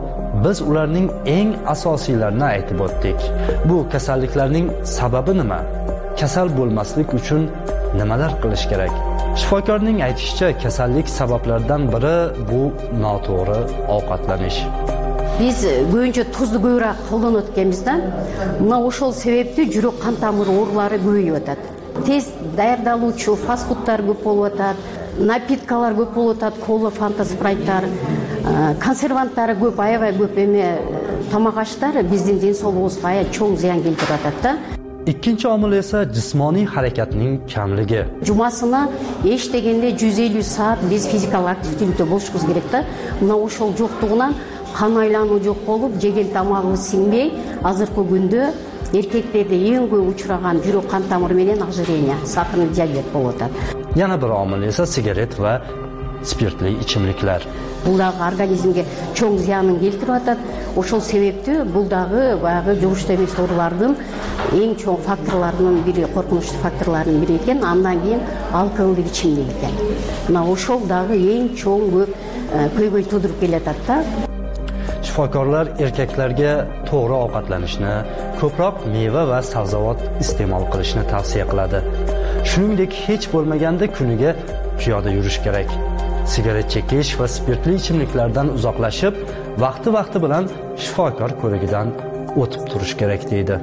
R: biz ularning eng asosiylarini aytib o'tdik. Bu kasalliklarning sababi nima? Kasal bo'lmaslik uchun nimalar qilish kerak? Shifokorning aytishicha, kasallik sabablaridan biri bu noto'g'ri ovqatlanish.
S: Biz ko'pincha tuzli ko'proq qo'llanib o'tganmizda, mana o'shol sababli yurak qon tomir o'rlari ko'payib o'tadi. Tez tayyorlanuvchi fast foodlar ko'p bo'lib o'tadi, napitkalar ko'p bo'lib o'tadi, kola, fanta, spraytlar, konservantlari ko'p, aябай ko'p tomoq ashlar bizning densolog'imizga cho'ng ziyon keltiradi.
R: Ikkinchi omil esa jismoniy harakatning kamligi.
S: Jumasini hech deganda 150 soat biz fizikal aktivlikda bo'lishimiz kerak-da. Mana o'shol yo'qligidan qon aylanuvi yo'q bo'lib, yegan tomog'i singmay, hozirgi kunda erkaklarda eng ko'p uchragan yurak qon tomiri bilan ojireniya, sakrali diabet bo'lib o'tadi.
R: Yana bir omil esa sigaret va spirtli ichimliklar.
S: Bularga organizmga cho'ng ziyonin keltirib o'tadi. O'shol sababli buldagi баягы жугуштуу эмес оорулардын эң чоң факторларынын бири, коркунучтуу факторлордун бири экен. Андан кийин алкоголдук ичимдик экен. Мына ошол дагы эң чоң көп көйгөй тудуруп келатат да.
R: Shifokorlar erkaklarga to'g'ri ovqatlanishni, ko'proq meva va sabzavot iste'mol qilishni tavsiya qiladi. Shuningdek, hech bo'lmaganda kuniga piyoda yurish kerak. Sigaret chekish va spirtli ichimliklardan uzoqlashib, vaqti bilan shifokor ko'rigidan o'tib turish kerak deydi.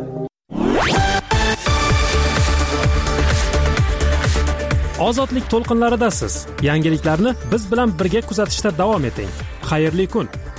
A: Ozodlik to'lqinlaridasiz. Yangiliklarni biz bilan birga kuzatishda davom eting. Xayrli kun.